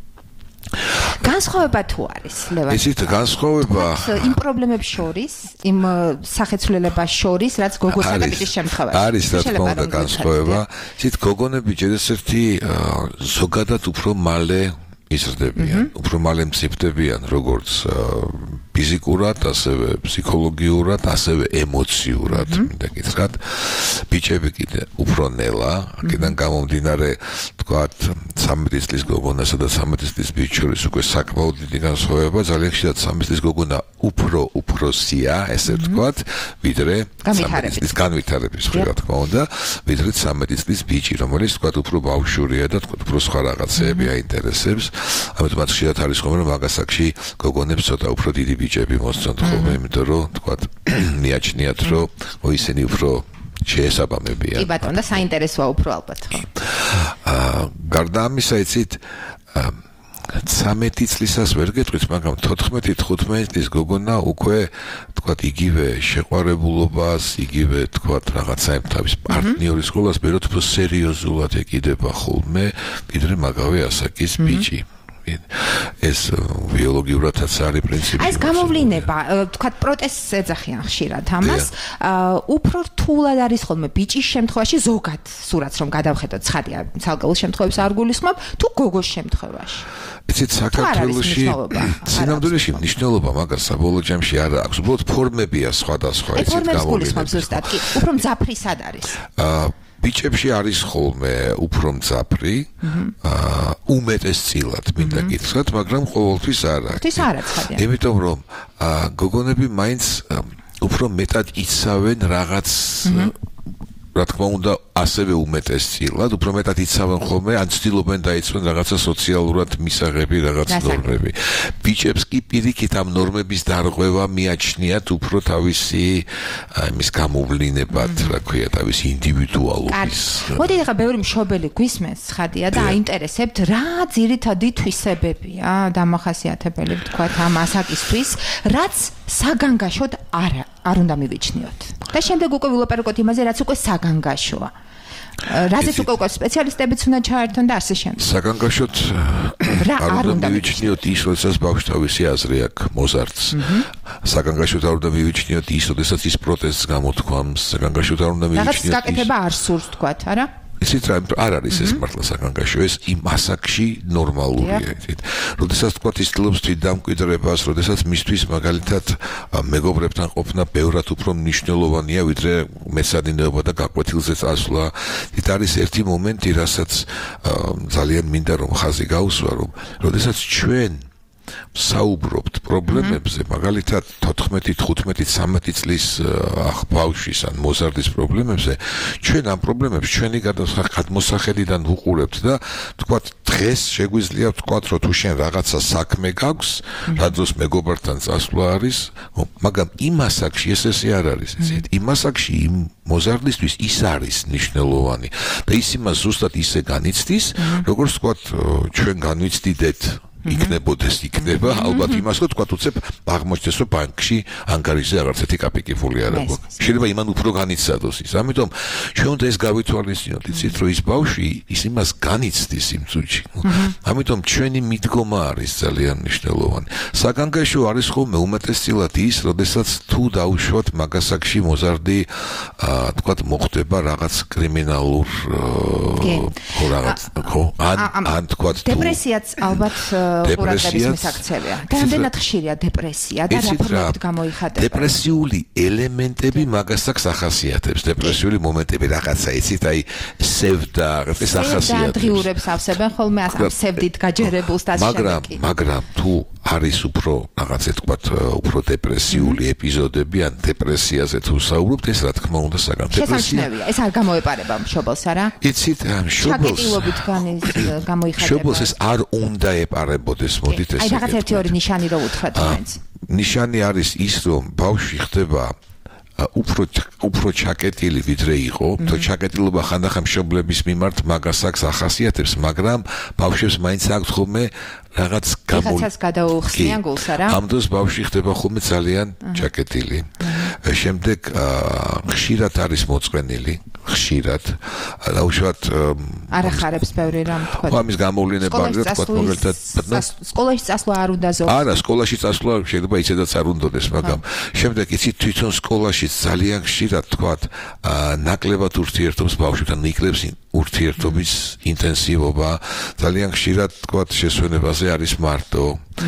განსხვავება თუ არის, ლევან? ისიც განსხვავება იმ პრობლემებს შორის, იმ სახეცვლილებას შორის, რაც გოგოსა და ბიჭის შემთხვევაში. არის, რა თქმა უნდა, განსხვავება. ისიც გოგონები ჯერჯერობით ზოგადად უფრო მალე იზრდებიან, უფრო მალე მწიფდებიან, როგორც ფიზიკურად, ასევე ფსიქოლოგიურად, ასევე ემოციურად, მინდა გითხრათ. ბიჭები კიდე უფრო ნელა, აქედან გამომდინარე, თქვათ, ცამეტი წლის გოგონასა და ცამეტი წლის ბიჭს შორის უკვე საკმაოდ დიდი განსხვავება, ძალიან ხშირად ცამეტი წლის გოგონა უფრო უფროსია, ესე ვთქვათ, ვიდრე ცამეტი წლის განვითარების მხრივ, რა თქმა უნდა, ვიდრე ცამეტი წლის ბიჭი, რომელიც თქვათ უფრო ბავშვურია და თქვათ უფრო სხვა რაღაცეები აინტერესებს. ამიტომ მათ ხშირად არის ხოლმე, რომ მაგასაკში გოგონებს ცოტა უფრო დიდი ბიჭები მოსწონთ ხოლმე, იმიტომ რომ თქვათ მიაჩნიათ, რომ ისინი უფრო შეესაბამებიან. კი ბატონო, და საინტერესოა უფრო ალბათ. აა გარდა ამისა, იცით, ცამეტი წლისას ვერ გეტყვით, მაგრამ თოთხმეტი თხუთმეტი წლის გოგონა უკვე თქვათ იგივე შეყვარებულობას, იგივე თქვათ რაღაცაებ თავის პარტნიორის სკოლას ბევრად უფრო სერიოზულად ეკიდება ხოლმე, ვიდრე მაგავე ასაკის ბიჭი. ეს ბიოლოგიურადაც არის პრინციპი. ეს გამოვლინება, თქვათ, პროტეზს ეძახიან ხშირად ამას, უფრო რთულად არის ხოლმე ბიჭის შემთხვევაში ზოგად, სურათს რომ გადავხედოთ, ცხადია, ცალკეულ შემთხვევებს არ გულისხმობ, თუ გოგოს შემთხვევაში. იცით, საქართველოში სინამდვილეში მნიშვნელობა მაგას საბოლოო ჯამში არ აქვს, უბრალოდ ფორმებია სხვადასხვა, იცით, გამოვლინება. გულისხმობ ზუსტად, კი, უფრო მძაფრი სად არის? აა ბიჭებში არის ხოლმე უფრო მძაფრი, აა უმეტესწილად მინდა გითხრათ, მაგრამ ყოველთვის არ არის. თვის არა ცხადია. იმიტომ რომ აა გოგონები მაინც უფრო მეტად იცავენ რაღაც რა თქმა უნდა, ასევე უმეტესწილად, უფრო მეტად იცავენ ხოლმე, ან ცდილობენ დაიცვენ რაღაცა სოციალურად მისაღები რაღაც ნორმები. ბიჭებს კი პირიქით ამ ნორმების დარღვევა მიაჩნიათ უფრო თავისი იმის გამოვლინებად, რა ქვია, თავისი ინდივიდუალობის. მოდი ახლა ბევრი მშობელი გვისმენს, ხადია და აინტერესებთ, რა ძირითადი თვისებებია დამახასიათებელი, ვთქვათ, ამ ასაკისთვის, რაც საგანგაშოდ არ არ უნდა მივიჩნიოთ. და შემდეგ უკვე ვილაპარაკოთ იმაზე, რაც უკვე საგანგაშოა. რაზეც უკვე უკვე სპეციალისტებიც უნდა ჩაერთონ და ასე შემდეგ. საგანგაშოდ არ უნდა მივიჩნიოთ ის, როდესაც ბავშვს თავისი აზრი აქვს მოზარდს. საგანგაშოდ არ უნდა მივიჩნიოთ ის, როდესაც ის პროტესტს გამოთქვამს. საგანგაშოდ არ უნდა მივიჩნიოთ ის. რაღაც გაკეთება არ სურს თქვათ, არა? ისიც არ არის ეს მართლა საგანგაშო, ეს იმ ასაკში ნორმალურია, იცით. როდესაც თქვა ის ცდილობს თვითდამკვიდრებას, როდესაც მისთვის მაგალითად მეგობრებთან ყოფნა ბევრად უფრო მნიშვნელოვანია, ვიდრე მეცადინეობა და გაკვეთილზე წასვლა. ის არის ერთი მომენტი, რასაც ძალიან მინდა რომ ხაზი გავუსვა, რომ როდესაც ჩვენ საუბრობთ პრობლემებზე, მაგალითად თოთხმეტი, თხუთმეტი, ცამეტი წლის ბავშვის ან მოზარდის პრობლემებზე, ჩვენ ამ პრობლემებს ჩვენი გადმოსახედიდან ვუყურებთ და თქვათ დღეს შეგვიძლია ვთქვათ, რომ თუ შენ რაღაცა საქმე გაქვს, რა დროს მეგობართან წასვლა არის, მაგრამ იმ ასაკში ეს ესე არ არის, იცით? იმ ასაკში იმ მოზარდისთვის ის არის მნიშვნელოვანი და ის იმას ზუსტად ისე განიცდის, როგორც ვთქვათ, ჩვენ განვიცდიდეთ იქნებოდეს იქნება ალბათ იმას რომ თქვა უცებ აღმოჩნდეს რომ ბანკში ანგარიშზე აღარც ერთი კაპიკი ფული არ აქვს შეიძლება იმან უფრო განიცადოს ის ამიტომ ჩვენ უნდა ეს გავითვალისწინოთ იცით რომ ის ბავშვი ის იმას განიცდის იმ წუთში ამიტომ ჩვენი მიდგომა არის ძალიან მნიშვნელოვანი საგანგაშო არის ხოლმე უმეტესწილად ის როდესაც თუ დაუშვათ მაგასაკში მოზარდი თქვა მოხდება რაღაც კრიმინალურ ხო რაღაც ხო ან ან თქვა დეპრესიაც ალბათ ყურადღების მისაქცევია. და რამდენად ხშირია დეპრესია და რა ფორმებით გამოიხატება? დეპრესიული ელემენტები მაგასაკს ახასიათებს. დეპრესიული მომენტები რაღაცა იცით, აი სევდა, ეს ახასიათებს. დაგრიურებს ავსებენ ხოლმე ამ სევდით გაჯერებულს და მაგრამ მაგრამ თუ არის უფრო რაღაცა თქვათ უფრო დეპრესიული ეპიზოდები ან დეპრესიაზე თუ საუბრობთ, ეს რა თქმა უნდა საგან დეპრესია. ეს არ გამოეპარება მშობელს, არა? იცით, მშობელს ჩაკეტილობით გამოიხატება. მშობელს ეს არ უნდა ეპარებოდეს, მოდით ესე. აი რაღაც ერთი ორი ნიშანი რო უთხრათ მაინც. ნიშანი არის ის, რომ ბავშვი ხდება უფრო უფრო ჩაკეტილი ვიდრე იყო, თუ ჩაკეტილობა ხანდახან მშობლების მიმართ მაგასაკს ახასიათებს, მაგრამ ბავშვებს მაინც აქვს ხოლმე რაღაც გამო რაღაცას გადაუხსნიან გულს, არა? ამ დროს ბავშვი ხდება ხოლმე ძალიან ჩაკეტილი. შემდეგ ხშირად არის მოწყენილი, ხშირად. დაუშვათ არ ახარებს ბევრი რამ თქვა. ხო, ამის გამოვლენა ბაგრად თქვა, მაგალითად, სკოლაში წასვლა არ უნდა ზოგადად. არა, სკოლაში წასვლა შეიძლება ისედაც არ უნდადეს, მაგრამ შემდეგ იცით თვითონ სკოლაში ძალიან ხშირად თქვა, ნაკლებად ურთიერთობს ბავშვთან, ნიკლებს ურთიერთობის ინტენსივობა, ძალიან ხშირად თქვა შესვენებაზე არის მარტო.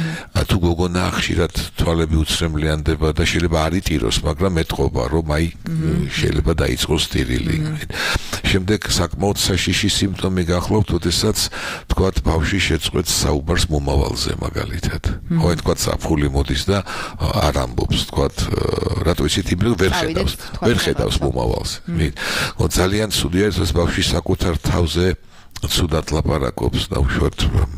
თუ გოგონა ხშირად თვალები უცრემლიანდება და შეიძლება არ იტიროს, მაგრამ ეთყობა, რომ აი შეიძლება დაიწყოს სტირილი. შემდეგ საკმაოდ საშიში სიმპტომი გახლავთ, როდესაც თქვა ბავშვი შეწყვეტს საუბარს მომავალზე მაგალითად. ხო, თქვა საფხული მოდის და არ ამბობს, თქვა რატო ისეთი იმედი ვერ ხედავს, ვერ ხედავს მომავალს. ხო, ძალიან ცუდია ეს ბავშვი საკუთარ თავზე ცუდად ლაპარაკობს და უშუალოდ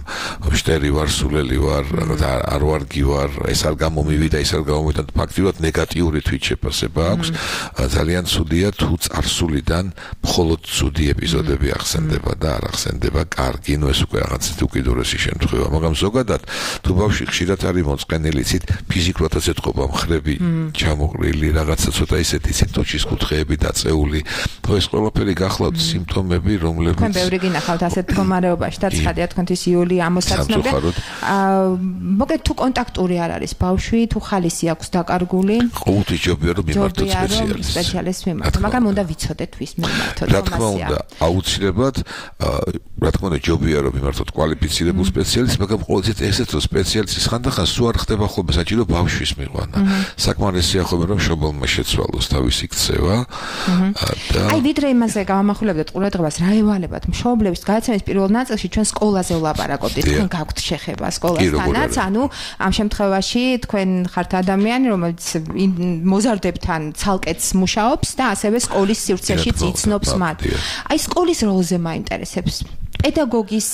შტერი ვარ, სულელი ვარ, არ ვარგი ვარ, ეს არ გამომივიდა, ეს არ გამომივიდა, ფაქტიურად ნეგატიური თვითშეფასება აქვს. ძალიან ცუდია თუ წარსულიდან მხოლოდ ცუდი ეპიზოდები ახსენდება და არ ახსენდება კარგი, ნუ ეს უკვე რაღაც უკიდურესი შემთხვევა, მაგრამ ზოგადად თუ ბავშვი ხშირად არის მოწყენილი, იცით, ფიზიკურადაც ეთყობა მხრები, ჩამოყრილი, რაღაცა ცოტა ისეთი სიტუაციის კუთხეები დაწეული. ხო, ეს ყველაფერი გახლავთ სიმპტომები, რომლებიც თქვენ ბევრი გინახავთ ასეთ მდგომარეობაში და ცხადია თქვენთვის იული ამოსაცნობი. აა მოგეთ თუ კონტაქტური არ არის ბავშვი, თუ ხალისი აქვს დაკარგული? ყოველთვის ჯობია რომ მიმართოთ სპეციალისტს. სპეციალისტს მიმართოთ, მაგრამ უნდა ვიცოდეთ ვის მიმართოთ. რა თქმა უნდა, აუცილებლად, რა თქმა უნდა ჯობია რომ მიმართოთ კვალიფიცირებულ სპეციალისტს, მაგრამ ყოველთვის ესეც რომ სპეციალისტის ხანდახან სულ არ ხდება ხოლმე საჭირო ბავშვის მიყვანა. საკმარისია ხოლმე რომ მშობელმა შეცვალოს თავისი ქცევა. აი ვიდრე იმაზე გავამახვილებდეთ ყურადღებას, რა ევალებათ მშობლებს გადაცემის პირველ ნაწილში ჩვენ სკოლაზე ვლაპარაკობთ, თქვენ გაქვთ შეხება სკოლასთანაც, ანუ ამ შემთხვევაში თქვენ ხართ ადამიანი, რომელიც მოზარდებთან ცალკეც მუშაობს და ასევე სკოლის სივრცეშიც იცნობს მათ. აი სკოლის როლზე მაინტერესებს პედაგოგის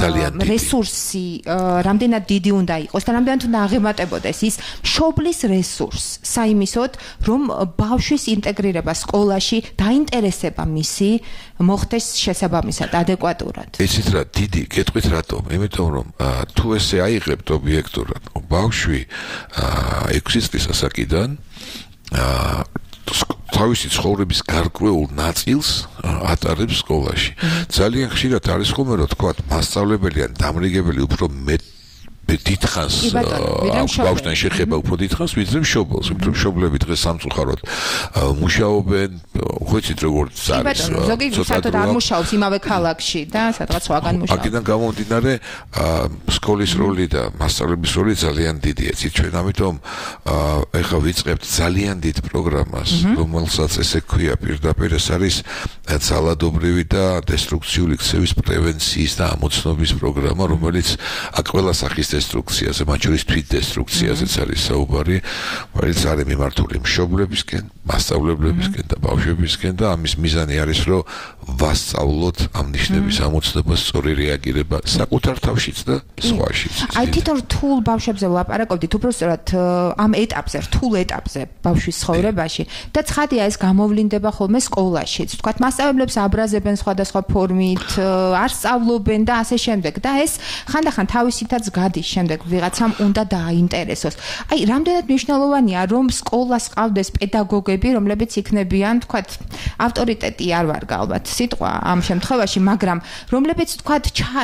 რესურსი რამდენად დიდი უნდა იყოს და რამდენად უნდა აღემატებოდეს ის მშობლის რესურსს საიმისოდ, რომ ბავშვის ინტეგრირება სკოლაში დაინტერესება მისი მოხდეს შესაბამისად, ადეკვატურად. ესეთ რა დიდი კეთყვით რატომ? იმიტომ რომ თუ ესე აიღებთ ობიექტურად, ბავშვი ექვსი წლის ასაკიდან თავისი ცხოვრების გარკვეულ ნაწილს ატარებს სკოლაში. ძალიან ხშირად არის ხოლმე რომ თქვა მასწავლებელი ან დამრიგებელი უფრო მეტ დიდხანს ბავშვთან შეხება უფრო დიდხანს ვიდრე მშობელს, იმიტომ რომ მშობლები დღეს სამწუხაროდ მუშაობენ, ხოიცით როგორც არის. ზოგი საერთოდ არ მუშაობს იმავე ქალაქში და სადღაც სხვაგან მუშაობს. აქედან გამომდინარე სკოლის როლი და მასწავლების როლი ძალიან დიდია. იცით ჩვენ ამიტომ ეხლა ვიწყებთ ძალიან დიდ პროგრამას, რომელსაც ესე ქვია პირდაპირ ეს არის ძალადობრივი და დესტრუქციული ქცევის პრევენციის და ამოცნობის პროგრამა, რომელიც აქ ყველა სახის დესტრუქციაზე, მათ შორის თვით დესტრუქციაზეც არის საუბარი, რომელიც არის მიმართული მშობლებისკენ, მასწავლებლებისკენ და ბავშვებისკენ და ამის მიზანი არის, რომ ვასწავლოთ ამ ნიშნების ამოცნობას სწორი რეაგირება საკუთარ თავშიც და სხვაშიც. აი თვითონ რთულ ბავშვებზე ვლაპარაკობდით, უბრალოდ ამ ეტაპზე, რთულ ეტაპზე ბავშვის ცხოვრებაში და ცხადია ეს გამოვლინდება ხოლმე სკოლაშიც. ვთქვათ, მასწავლებლებს აბრაზებენ სხვადასხვა ფორმით, არ სწავლობენ და ასე შემდეგ და ეს ხანდახან თავისითაც გადის შემდეგ ვიღაცამ უნდა დააინტერესოს. აი, რამდენად მნიშვნელოვანია, რომ სკოლას ყავდეს პედაგოგები, რომლებიც იქნებიან, თქვათ, ავტორიტეტი არ ვარ ალბათ სიტყვა ამ შემთხვევაში, მაგრამ რომლებიც თქვათ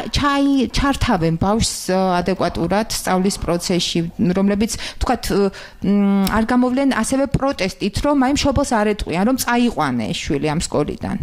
ჩართავენ ბავშვს ადეკვატურად სწავლის პროცესში, რომლებიც თქვათ არ გამოვლენ ასევე პროტესტით, რომ აი მშობელს არ ეტყვიან, რომ წაიყვანე შვილი ამ სკოლიდან.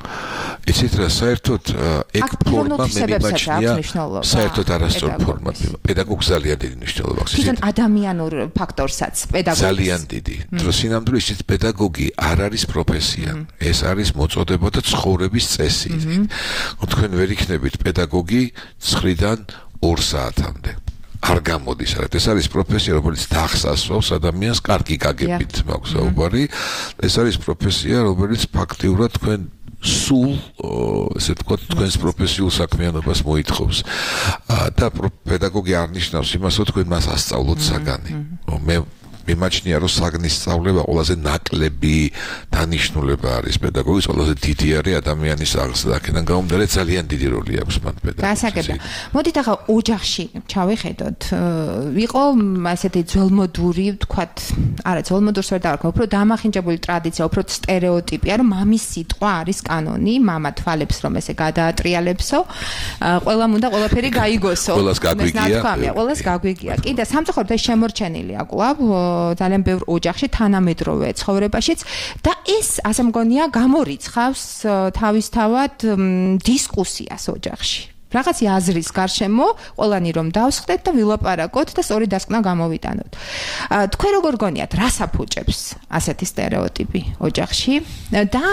იცით რა, საერთოდ ეგ ფორმა მე მიმაჩნია საერთოდ არასწორ ფორმად. პედაგოგს ძალიან დიდი მნიშვნელობა აქვს. თვითონ ადამიანურ ფაქტორსაც პედაგოგს ძალიან დიდი. დროს სინამდვილე ისიც პედაგოგი არ არის პროფესია. ეს არის მოწოდება და ცხოვრების წესი. თქვენ ვერ იქნებით პედაგოგი ცხრიდან ორ საათამდე. არ გამოდის რა. ეს არის პროფესია, რომელიც დახსასვავს ადამიანს კარგი გაგებით მაქვს საუბარი. ეს არის პროფესია, რომელიც ფაქტიურად თქვენ სულ ესე თქვა თქვენს პროფესიულ საქმიანობას მოითხოვს. და პედაგოგი არ ნიშნავს იმას, რომ თქვენ მას ასწავლოთ საგანი. მე მიმაჩნია, რომ საგნის სწავლება ყველაზე ნაკლები დანიშნულება არის პედაგოგის, ყველაზე დიდი არის ადამიანის აღზრდა. აქედან გამომდინარე ძალიან დიდი როლი აქვს მან პედაგოგს. გასაგებია. მოდით ახლა ოჯახში ჩავიხედოთ. იყო ასეთი ძველმოდური, ვთქვათ, არა, ძველმოდურს ვერ დავარქვა, უფრო დამახინჯებული ტრადიცია, უფრო სტერეოტიპია, რომ მამის სიტყვა არის კანონი, მამა თვალებს რომ ესე გადაატრიალებსო, ყველამ უნდა ყველაფერი გაიგოსო. ყველას გაგვიგია. ყველას გაგვიგია. კი და სამწუხაროდ ეს შემორჩენილია კვლავ ძალიან ბევრ ოჯახში თანამედროვე ცხოვრებაშიც და ეს ასე მგონია გამორიცხავს თავისთავად დისკუსიას ოჯახში. რაღაცი აზრის გარშემო ყველანი რომ დავსხდეთ და ვილაპარაკოთ და სწორი დასკვნა გამოვიტანოთ. თქვენ როგორ გონიათ, რას აფუჭებს ასეთი სტერეოტიპი ოჯახში და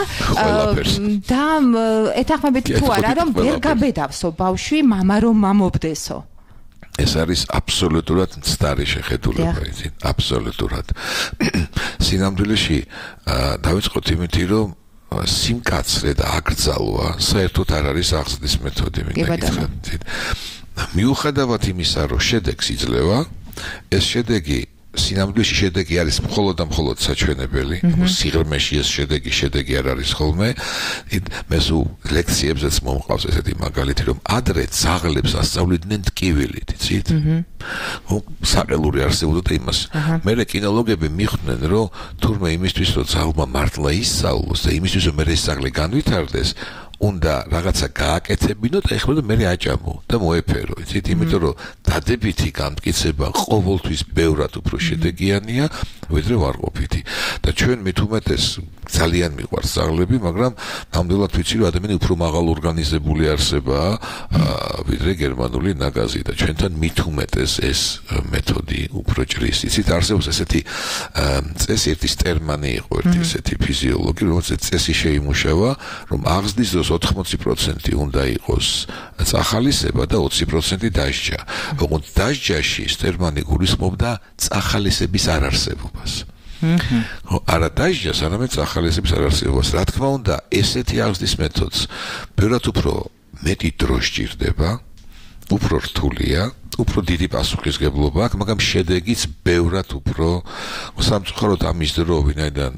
და ეთანხმებით თუ არა რომ ვერ გაბედავსო ბავშვი მამა რომ მამობდესო. ეს არის აბსოლუტურად მცდარი შეხედულება, იცით, აბსოლუტურად. სინამდვილეში დავიწყოთ იმითი, რომ სიმკაცრე და აკრძალვა საერთოდ არ არის აღზრდის მეთოდი, მიგეკითხეთ. მიუხედავად იმისა, რომ შედეგს იძლევა, ეს შედეგი სინამდვილეში შედეგი არის მხოლოდ და მხოლოდ საჩვენებელი, სიღრმეში ეს შედეგი შედეგი არ არის ხოლმე. მე სულ ლექციებზეც მომყავს ესეთი მაგალითი, რომ ადრე ძაღლებს ასწავლიდნენ ტკივილით, იცით? საყელური არსებობდა იმას. მერე კინოლოგები მიხვდნენ, რომ თურმე იმისთვის, რომ ძაღლმა მართლა ისწავლოს და იმისთვის, რომ მერე ეს ძაღლი განვითარდეს, უნდა რაღაცა გააკეთებინო და ეხლა და მე აჭამო და მოეფერო, იცით, იმიტომ რომ დადებითი გამტკიცება ყოველთვის ბევრად უფრო შედეგიანია, ვიდრე ვარყოფითი. და ჩვენ მით უმეტეს ძალიან მიყვარს ძაღლები, მაგრამ ნამდვილად ვიცი, რომ ადამიანი უფრო მაღალ ორგანიზებული არსებაა, ვიდრე გერმანული ნაგაზი და ჩვენთან მით უმეტეს ეს მეთოდი უფრო ჭრის. იცით, არსებობს ესეთი წესი, ერთი სტერმანი იყო, ერთი ესეთი ფიზიოლოგი, რომელსაც წესი შეიმუშავა, რომ აღზრდის დროს ოთხმოცი პროცენტი უნდა იყოს წახალისება და ოცი პროცენტი დასჯა. ოღონდ დასჯაში სტერმანი გულისხმობდა წახალისების არარსებობას. არა დასჯას, არამედ წახალისების არარსებობას. რა თქმა უნდა, ესეთი აღზრდის მეთოდს ბევრად უფრო მეტი დრო სჭირდება, უფრო რთულია, უფრო დიდი პასუხისგებლობა აქვს, მაგრამ შედეგიც ბევრად უფრო სამწუხაროდ ამის დრო ვინაიდან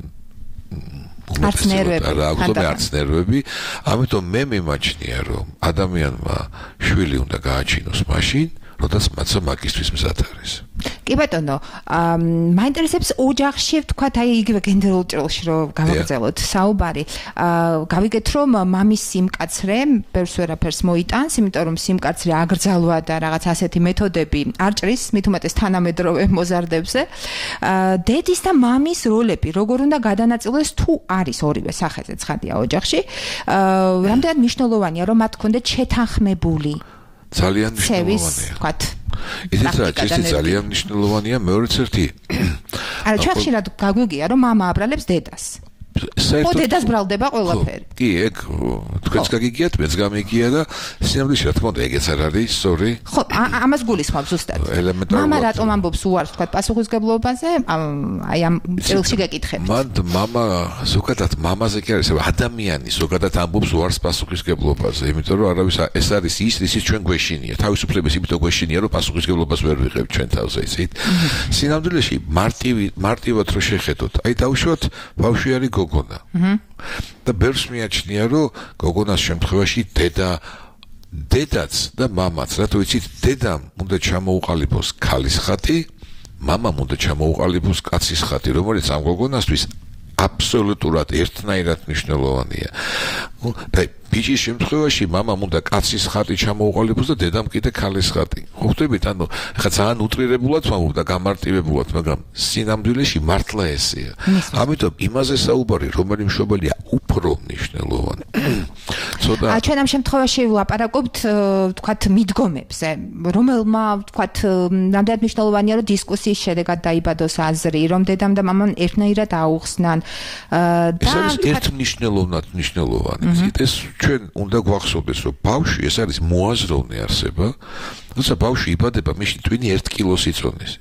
არც ნერვები, არც ნერვები, ამიტომ მე მიმაჩნია, რომ ადამიანმა შვილი უნდა გააჩინოს მაშინ, როდესაც მაცა მაგისტრის მზად არის. კი ბატონო, მაინტერესებს ოჯახში ვთქვათ, აი იგივე გენდერულ ჭრილში რომ გავაგრძელოთ საუბარი. გავიგეთ რომ მამის სიმკაცრე ბევრს ვერაფერს მოიტანს, იმიტომ რომ სიმკაცრე აგრძალვა და რაღაც ასეთი მეთოდები არ ჭრის, მით უმეტეს თანამედროვე მოზარდებზე. დედის და მამის როლები როგორ უნდა გადანაწილდეს თუ არის ორივე სახეზე ცხადია ოჯახში? რამდენად მნიშვნელოვანია რომ მათ ქონდეთ შეთანხმებული ძალიან მნიშვნელოვანია. ვთქვათ. ისიც რა, ჭირს ძალიან მნიშვნელოვანია, მეორეც ერთი. არა, ჩვენ ხშირად გაგვიგია რომ მამა აბრალებს დედას. საერთოდ დედას ბრალდება ყველაფერი. კი, ეგ თქვენს გაგიგიათ, მეც გამიგია და სინამდვილეში რა თქმა უნდა ეგეც არ არის, სწორი. ხო, ამას გულისხმობ ზუსტად. მამა რატომ ამბობს უარს თქვა პასუხისგებლობაზე? აი ამ წელში გეკითხებით. მან მამა ზოგადად მამაზე კი არის, ადამიანი ზოგადად ამბობს უარს პასუხისგებლობაზე, იმიტომ რომ არავის ეს არის ის, ისიც ჩვენ გვეშინია. თავისუფლების იმიტომ გვეშინია, რომ პასუხისგებლობას ვერ ვიღებთ ჩვენ თავზე, იცით? სინამდვილეში მარტივი მარტივად რო შეხედოთ, აი დავუშვათ ბავშვი არის გოგონა. და ბევრს მიაჩნია, რომ გოგონას შემთხვევაში დედა დედაც და მამაც, რატო იცით, დედამ უნდა ჩამოუყალიბოს ქალის ხატი, მამამ უნდა ჩამოუყალიბოს კაცის ხატი, რომელიც ამ გოგონასთვის აბსოლუტურად ერთნაირად მნიშვნელოვანია. და ბიჭის შემთხვევაში მამამ უნდა კაცის ხატი ჩამოუყალიბოს და დედამ კიდე ქალის ხატი. ხო ხვდებით, ანუ ხა ძალიან უტრირებულად ვამბობ და გამარტივებულად, მაგრამ სინამდვილეში მართლა ესეა. ამიტომ იმაზე საუბარი, რომელი მშობელია უფრო მნიშვნელოვანი. ცოტა ჩვენ ამ შემთხვევაში ვლაპარაკობთ, ვთქვათ, მიდგომებზე, რომელმა, ვთქვათ, რამდენად მნიშვნელოვანია, რომ დისკუსიის შედეგად დაიბადოს აზრი, რომ დედამ და მამამ ერთნაირად აუხსნან და ეს არის ერთმნიშვნელოვნად მნიშვნელოვანი. ეს ჩვენ უნდა გვახსოვდეს, რომ ბავშვი ეს არის მოაზროვნე არსება, როცა ბავშვი იბადება, მისი ტვინი ერთ კილოს იწონის.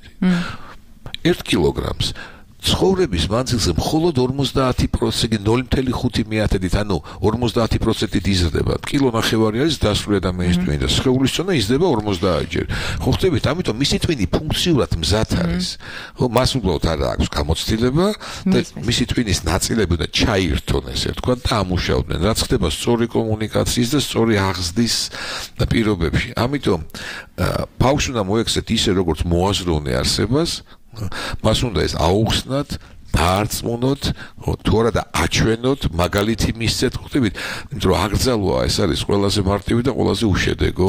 ერთ კილოგრამს ცხოვრების მანძილზე მხოლოდ ორმოცდაათი პროცენტი ნული ფუძე ხუთი მეათედით, ანუ ორმოცდაათი პროცენტით იზრდება. კილო ნახევარი არის დასრული ადამიანის ტვინი და სხეულის წონა იზრდება ორმოცდაათი ჯერ. ხო ხვდებით, ამიტომ მისი ტვინი ფუნქციურად მზად არის. ხო, მას უბრალოდ არ აქვს გამოცდილება და მისი ტვინის ნაწილები უნდა ჩაირთონ, ესე ვთქვათ, და ამუშავდნენ. რაც ხდება სწორი კომუნიკაციის და სწორი აღზრდის პირობებში. ამიტომ ბავშვს უნდა მოექცეთ ისე, როგორც მოაზროვნე არსებას. მას უნდა ეს აუხსნათ, დაარწმუნოთ, თუ არა და აჩვენოთ, მაგალითი მისცეთ, ხვდებით, იმიტომ რომ აკრძალვა ეს არის ყველაზე მარტივი და ყველაზე უშედეგო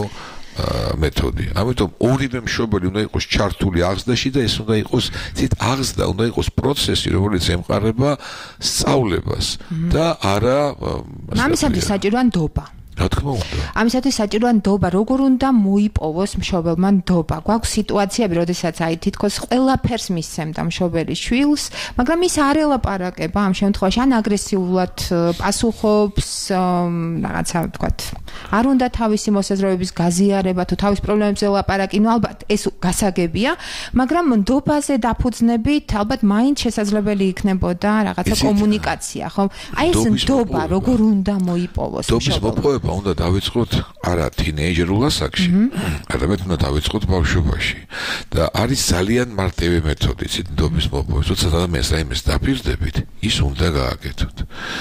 მეთოდი. ამიტომ ორივე მშობელი უნდა იყოს ჩართული აღზრდაში და ეს უნდა იყოს, ცით აღზრდა უნდა იყოს პროცესი, რომელიც ემყარება სწავლებას და არა მამისათვის საჭიროა ნდობა. რა თქმა უნდა. ამისათვის საჭიროა ნდობა, როგორ უნდა მოიპოვოს მშობელმა ნდობა. გვაქვს სიტუაციები, როდესაც აი თითქოს ყველაფერს მისცემდა მშობელი შვილს, მაგრამ ის არ ელაპარაკება ამ შემთხვევაში, ან აგრესიულად პასუხობს, რაღაცა ვთქვათ, არ უნდა თავისი მოსაზრებების გაზიარება თუ თავის პრობლემებზე ელაპარაკი, ნუ ალბათ ეს გასაგებია, მაგრამ ნდობაზე დაფუძნებით ალბათ მაინც შესაძლებელი იქნებოდა რაღაცა კომუნიკაცია, ხო? აი ეს ნდობა როგორ უნდა მოიპოვოს მშობელმა? უნდა დავიწყოთ არა თინეიჯერულ ასაკში, არამედ უნდა დავიწყოთ ბავშვობაში. და არის ძალიან მარტივი მეთოდი ნდობის მოპოვების. როცა ადამიანს რაიმეს დაპირდებით, ის უნდა გააკეთოთ.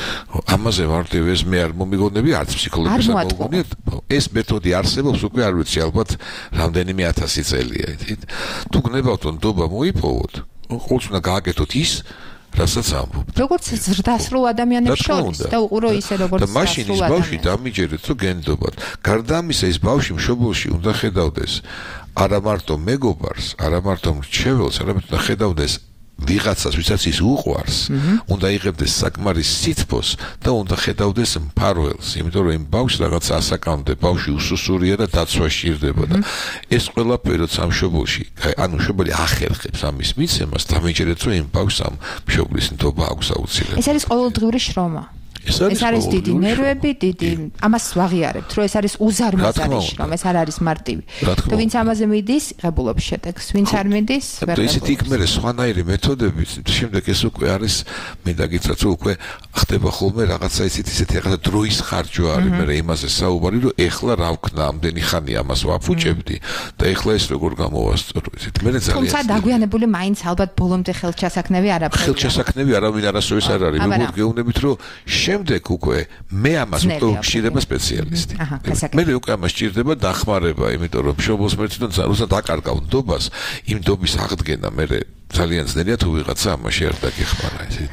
ამაზე მარტივი ეს მე არ მომიგონები, არც ფსიქოლოგებს არ მომიგონიათ. ეს მეთოდი არსებობს უკვე არ ვიცი, ალბათ რამდენიმე ათასი წელია, იცით? თუ გნებავთ ნდობა მოიპოვოთ, ყოველთვის უნდა გააკეთოთ ის რასაც ამბობთ. როგორც ზრდასრულ ადამიანებს შორის და უყურო ისე როგორც და მაშინ ის ბავშვი დამიჯერეთ, რომ გენდობათ. გარდა ამისა, ის ბავშვი მშობელში უნდა ხედავდეს არა მარტო მეგობარს, არა მარტო მრჩეველს, არამედ უნდა ხედავდეს ვიღაცას, ვისაც ის უყვარს, უნდა იღებდეს საკმარის სითბოს და უნდა ხედავდეს მფარველს, იმიტომ რომ იმ ბავშვს რაღაც ასაკამდე ბავშვი უსუსურია და დაცვა სჭირდება და ეს ყველაფერი სამ მშობელში, ანუ მშობელი ახერხებს ამის მიცემას, დამიჯერეთ, რომ იმ ბავშვს ამ მშობლის ნდობა აქვს აუცილებლად. ეს არის ყოველდღიური შრომა. ეს არის დიდი ნერვები, დიდი ამას ვაღიარებთ, რომ ეს არის უზარმაზარი შრომა, ეს არ არის მარტივი. თუ ვინც ამაზე მიდის, ღებულობს შედეგს, ვინც არ მიდის, ვერ ღებულობს. ისეთი იქ მე სხვანაირი მეთოდები, შემდეგ ეს უკვე არის, მე დაგიცრათ, რომ უკვე ხდება ხოლმე რაღაცა ისეთი ისეთი რაღაცა დროის ხარჯვა არის, მე იმაზე საუბარი, რომ ეხლა რა ვქნა, ამდენი ხანი ამას ვაფუჭებდი და ეხლა ეს როგორ გამოვასწორო, ისეთ. მე ძალიან თუმცა დაგვიანებული მაინც ალბათ ბოლომდე ხელჩასაქმნები არაფერი. ხელჩასაქმნები არავინ არასოდეს არ არის, როგორ გეუბნებით, რომ შემდეგ უკვე მე ამას ძნელია, უკვე გჭირდება სპეციალისტი. აჰა, გასაგები. მე უკვე ამას გჭირდება დახმარება, იმიტომ რომ მშობელს მერციდან ზარუსა დაკარგავ ნდობას, იმ ნდობის აღდგენა მე ძალიან ძნელია თუ ვიღაცა ამაში არ დაგეხმარა ესე.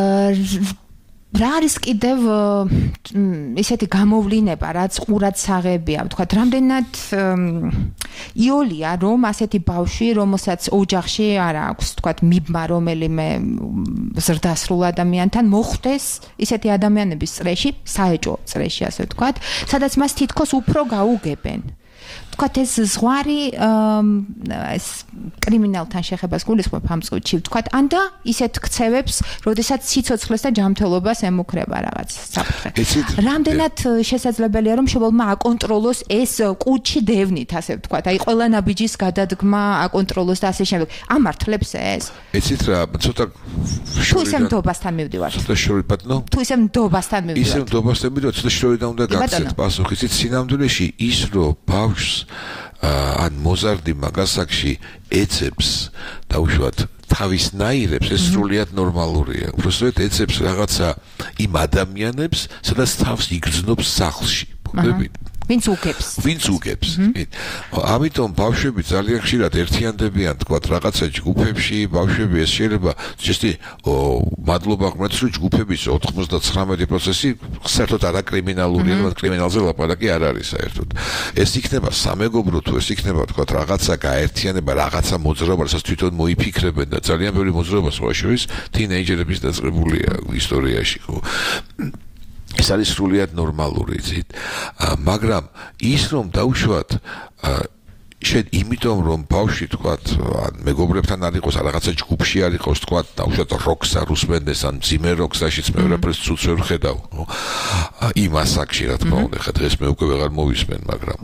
რა არის კიდევ ისეთი გამოვლინება, რაც ყურადსაღებია, ვთქვათ, რამდენად იოლია, რომ ასეთი ბავშვი, რომელსაც ოჯახში არ აქვს, ვთქვათ, მიბმა რომელიმე ზრდასრულ ადამიანთან მოხვდეს ისეთი ადამიანების წრეში, საეჭვო წრეში, ასე ვთქვათ, სადაც მას თითქოს უფრო გაუგებენ. ვთქვათ, ეს ზღვარი ეს კრიმინალთან შეხებას გულისხმობ ამ წუთში, ვთქვათ, ან და ისეთ ქცევებს, როდესაც სიცოცხლეს და ჯანმრთელობას ემუქრება რაღაც საფრთხე. რამდენად შესაძლებელია, რომ მშობელმა აკონტროლოს ეს კუჩი დევნით, ასე ვთქვათ, აი ყველა ნაბიჯის გადადგმა აკონტროლოს და ასე შემდეგ. ამართლებს ეს? ეცით რა, ცოტა თუ ისე ნდობასთან მივდივართ. ცოტა შორი ბატონო? თუ ისე ნდობასთან მივდივართ. ისე ნდობასთან მივდივართ, ცოტა შორიდან უნდა გაგცეთ პასუხი. იცით, სინამდვილეში ის რომ ბავშვს ან მოზარდი მაგასაკში ეცებს დაუშვათ თავისნაირებს ეს სრულიად ნორმალურია. უბრალოდ ეცებს რაღაცა იმ ადამიანებს, სადაც თავს იგრძნობს სახლში. მოგდებით? ვინც უგებს. ვინც უგებს. ამიტომ ბავშვები ძალიან ხშირად ერთიანდებიან, თქვათ, რაღაცა ჯგუფებში, ბავშვები ეს შეიძლება ზუსტი მადლობა ღმერთს, რომ ჯგუფების ოთხმოცდათხრამეტი პროცენტი საერთოდ არაკრიმინალურია, რომ კრიმინალზე ლაპარაკი არ არის საერთოდ. ეს იქნება სამეგობრო თუ ეს იქნება, თქვათ, რაღაცა გაერთიანება, რაღაცა მოძრაობა, რასაც თვითონ მოიფიქრებენ და ძალიან ბევრი მოძრაობა სხვა შორის თინეიჯერების დაწყებულია ისტორიაში, ხო? ეს არის სრულიად ნორმალური, იცით? მაგრამ ის რომ დაუშვათ შედ იმიტომ რომ ბავშვი თქვათ ან მეგობრებთან არ იყოს, რაღაცა ჯგუფში არ იყოს, თქვათ, დაუშვათ როკს არ უსმენდეს, ან მძიმე როკს, რაშიც მე ვერაფერს ცუცს ვერ ვხედავ, ხო? იმ ასაკში, რა თქმა უნდა, ხა დღეს მე უკვე ვეღარ მოვისმენ, მაგრამ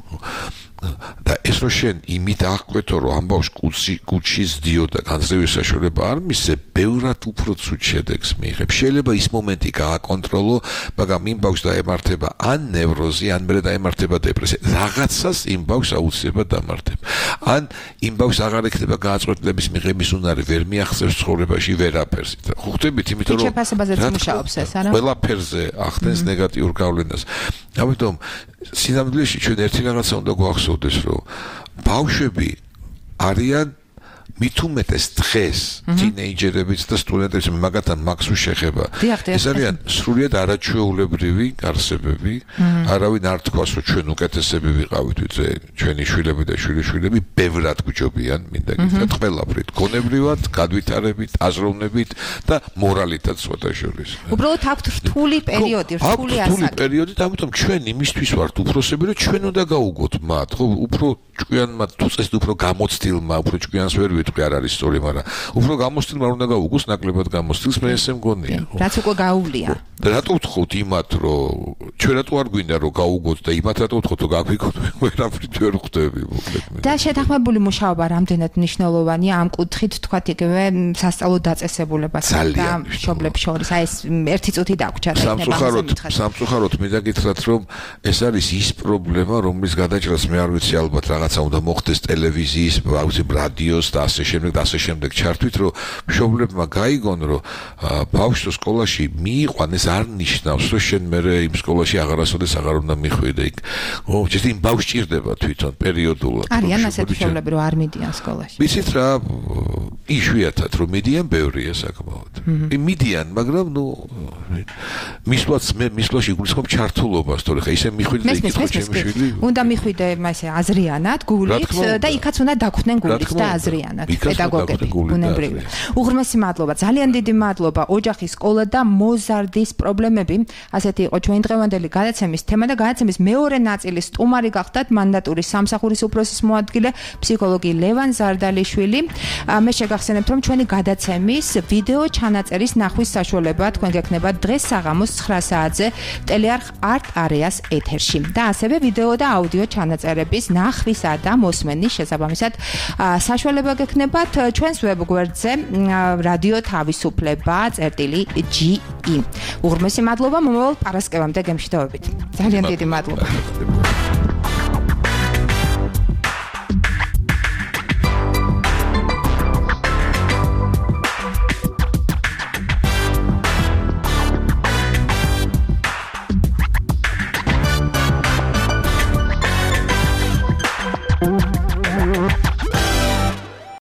და ეს რო შენ იმით აღკვეთო, რომ ამ ბავშვს კუჩი კუჩში ზდიოდა, განსხვავების საშუალება არ მისცე, ბევრად უფრო ცუდ შედეგს მიიღებ. შეიძლება ის მომენტი გააკონტროლო, მაგრამ იმ ბავშვს დაემართება ან ნევროზი, ან მერე დაემართება დეპრესია. რაღაცას იმ ბავშვს აუცილებლად დამართებ. ან იმ ბავშვს აღარ ექნება გააწყვეტილების მიღების უნარი, ვერ მიაღწევს ცხოვრებაში ვერაფერს. ხო ხვდებით, იმიტომ რომ შეფასებაზეც მუშაობს ეს, არა? ყველაფერზე ახდენს ნეგატიურ გავლენას. ამიტომ სინამდვილეში ჩვენ ერთი რაღაცა უნდა გვახსოვდეს, რომ ბავშვები არიან მით უმეტეს დღეს თინეიჯერებიც და სტუდენტებიც მაგათთან მაქსუ შეხება. ეს არიან სრულიად არაჩვეულებრივი არსებები. არავინ არ თქვას, რომ ჩვენ უკეთესები ვიყავით, ვიце ჩვენი შვილები და შვილიშვილები ბევრად გვჯობიან, მინდა გითხრათ, ყველაფრით, გონებრივად, გადვითარებით, აზროვნებით და მორალითაც სხვათა შორის. უბრალოდ აქვთ რთული პერიოდი, რთული ასაკი. რთული პერიოდი და ამიტომ ჩვენ იმისთვის ვართ უფროსები, რომ ჩვენ უნდა გავუგოთ მათ, ხო, უფრო ჭკვიანმა თუ წესით უფრო გამოცდილმა, უფრო ჭკვიანს ვერ ვიტყვი, არ არის სწორი, მაგრამ უფრო გამოცდილმა უნდა გავუგოს, ნაკლებად გამოცდილს, მე ესე მგონია. რაც უკვე გაუვლია. და რატო ვთხოვთ იმათ, რომ ჩვენ რატო არ გვინდა რომ გავუგოთ და იმათ რატო ვთხოვთ რომ გაგვიგოთ, ვერაფრით ვერ ხვდები, მოკლედ. და შეთანხმებული მუშაობა რამდენად მნიშვნელოვანია ამ კუთხით, თქვათ, იგივე სასწავლო დაწესებულებასთან და მშობლებს შორის. აი ეს ერთი წუთი დაგვრჩა და სამწუხაროდ, სამწუხაროდ მინდა გითხრათ, რომ ეს არის ის პრობლემა, რომლის გადაჭრას მე არ ვიცი, ალბათ რაღაცა უნდა მოხდეს ტელევიზიის, აუცი რადიოს და ასე შემდეგ და ასე შემდეგ ჩართვით, რომ მშობლებმა გაიგონ, რომ ბავშვს სკოლაში მიიყვან, ეს არ ნიშნავს, რომ შენ მერე იმ სკოლაში აღარასოდეს აღარ უნდა მიხვიდე იქ. ო, ჯერ იმ ბავშვს ჭირდება თვითონ პერიოდულად. არიან ასეთი მშობლები, რომ არ მიდიან სკოლაში. ვიცით რა, იშვიათად რომ მიდიან, ბევრია საკმაოდ. მიდიან, მაგრამ ნუ მისვლაც მე მისვლაში გულისხმობ ჩართულობას, თორე ხა ისე მიხვიდე და იქ ხო ჩემი შვილი. უნდა მიხვიდე მასე აზრიანად, გულით და იქაც უნდა დაგვხდნენ გულით და აზრიანად, პედაგოგები, ბუნებრივი. უღრმესი მადლობა, ძალიან დიდი მადლობა. ოჯახის, სკოლა და მოზარდის პრობლემები. ასეთი იყო ჩვენ დღევანდელი გადაცემის თემა და გადაცემის მეორე ნაწილის სტუმარი გახდათ მანდატური სამსახურის უფროსის მოადგილე, ფსიქოლოგი ლევან ზარდალიშვილი. მე შეგახსენებთ, რომ ჩვენი გადაცემის ვიდეო ჩანაწერის ნახვის საშუალება თქვენ გექნება დღეს საღამოს ცხრა საათზე ტელეარხ არტ არეას ეთერში. და ასევე ვიდეო და აუდიო ჩანაწერების ნახვისა და მოსმენის შესაბამისად საშუალება გექნებათ ჩვენს ვებგვერდზე რადიო თავისუფლება წერტილი ჯი ი. უღრმესი მადლობა მომავალ პარასკევამდე გემშვიდობებით. ძალიან დიდი მადლობა.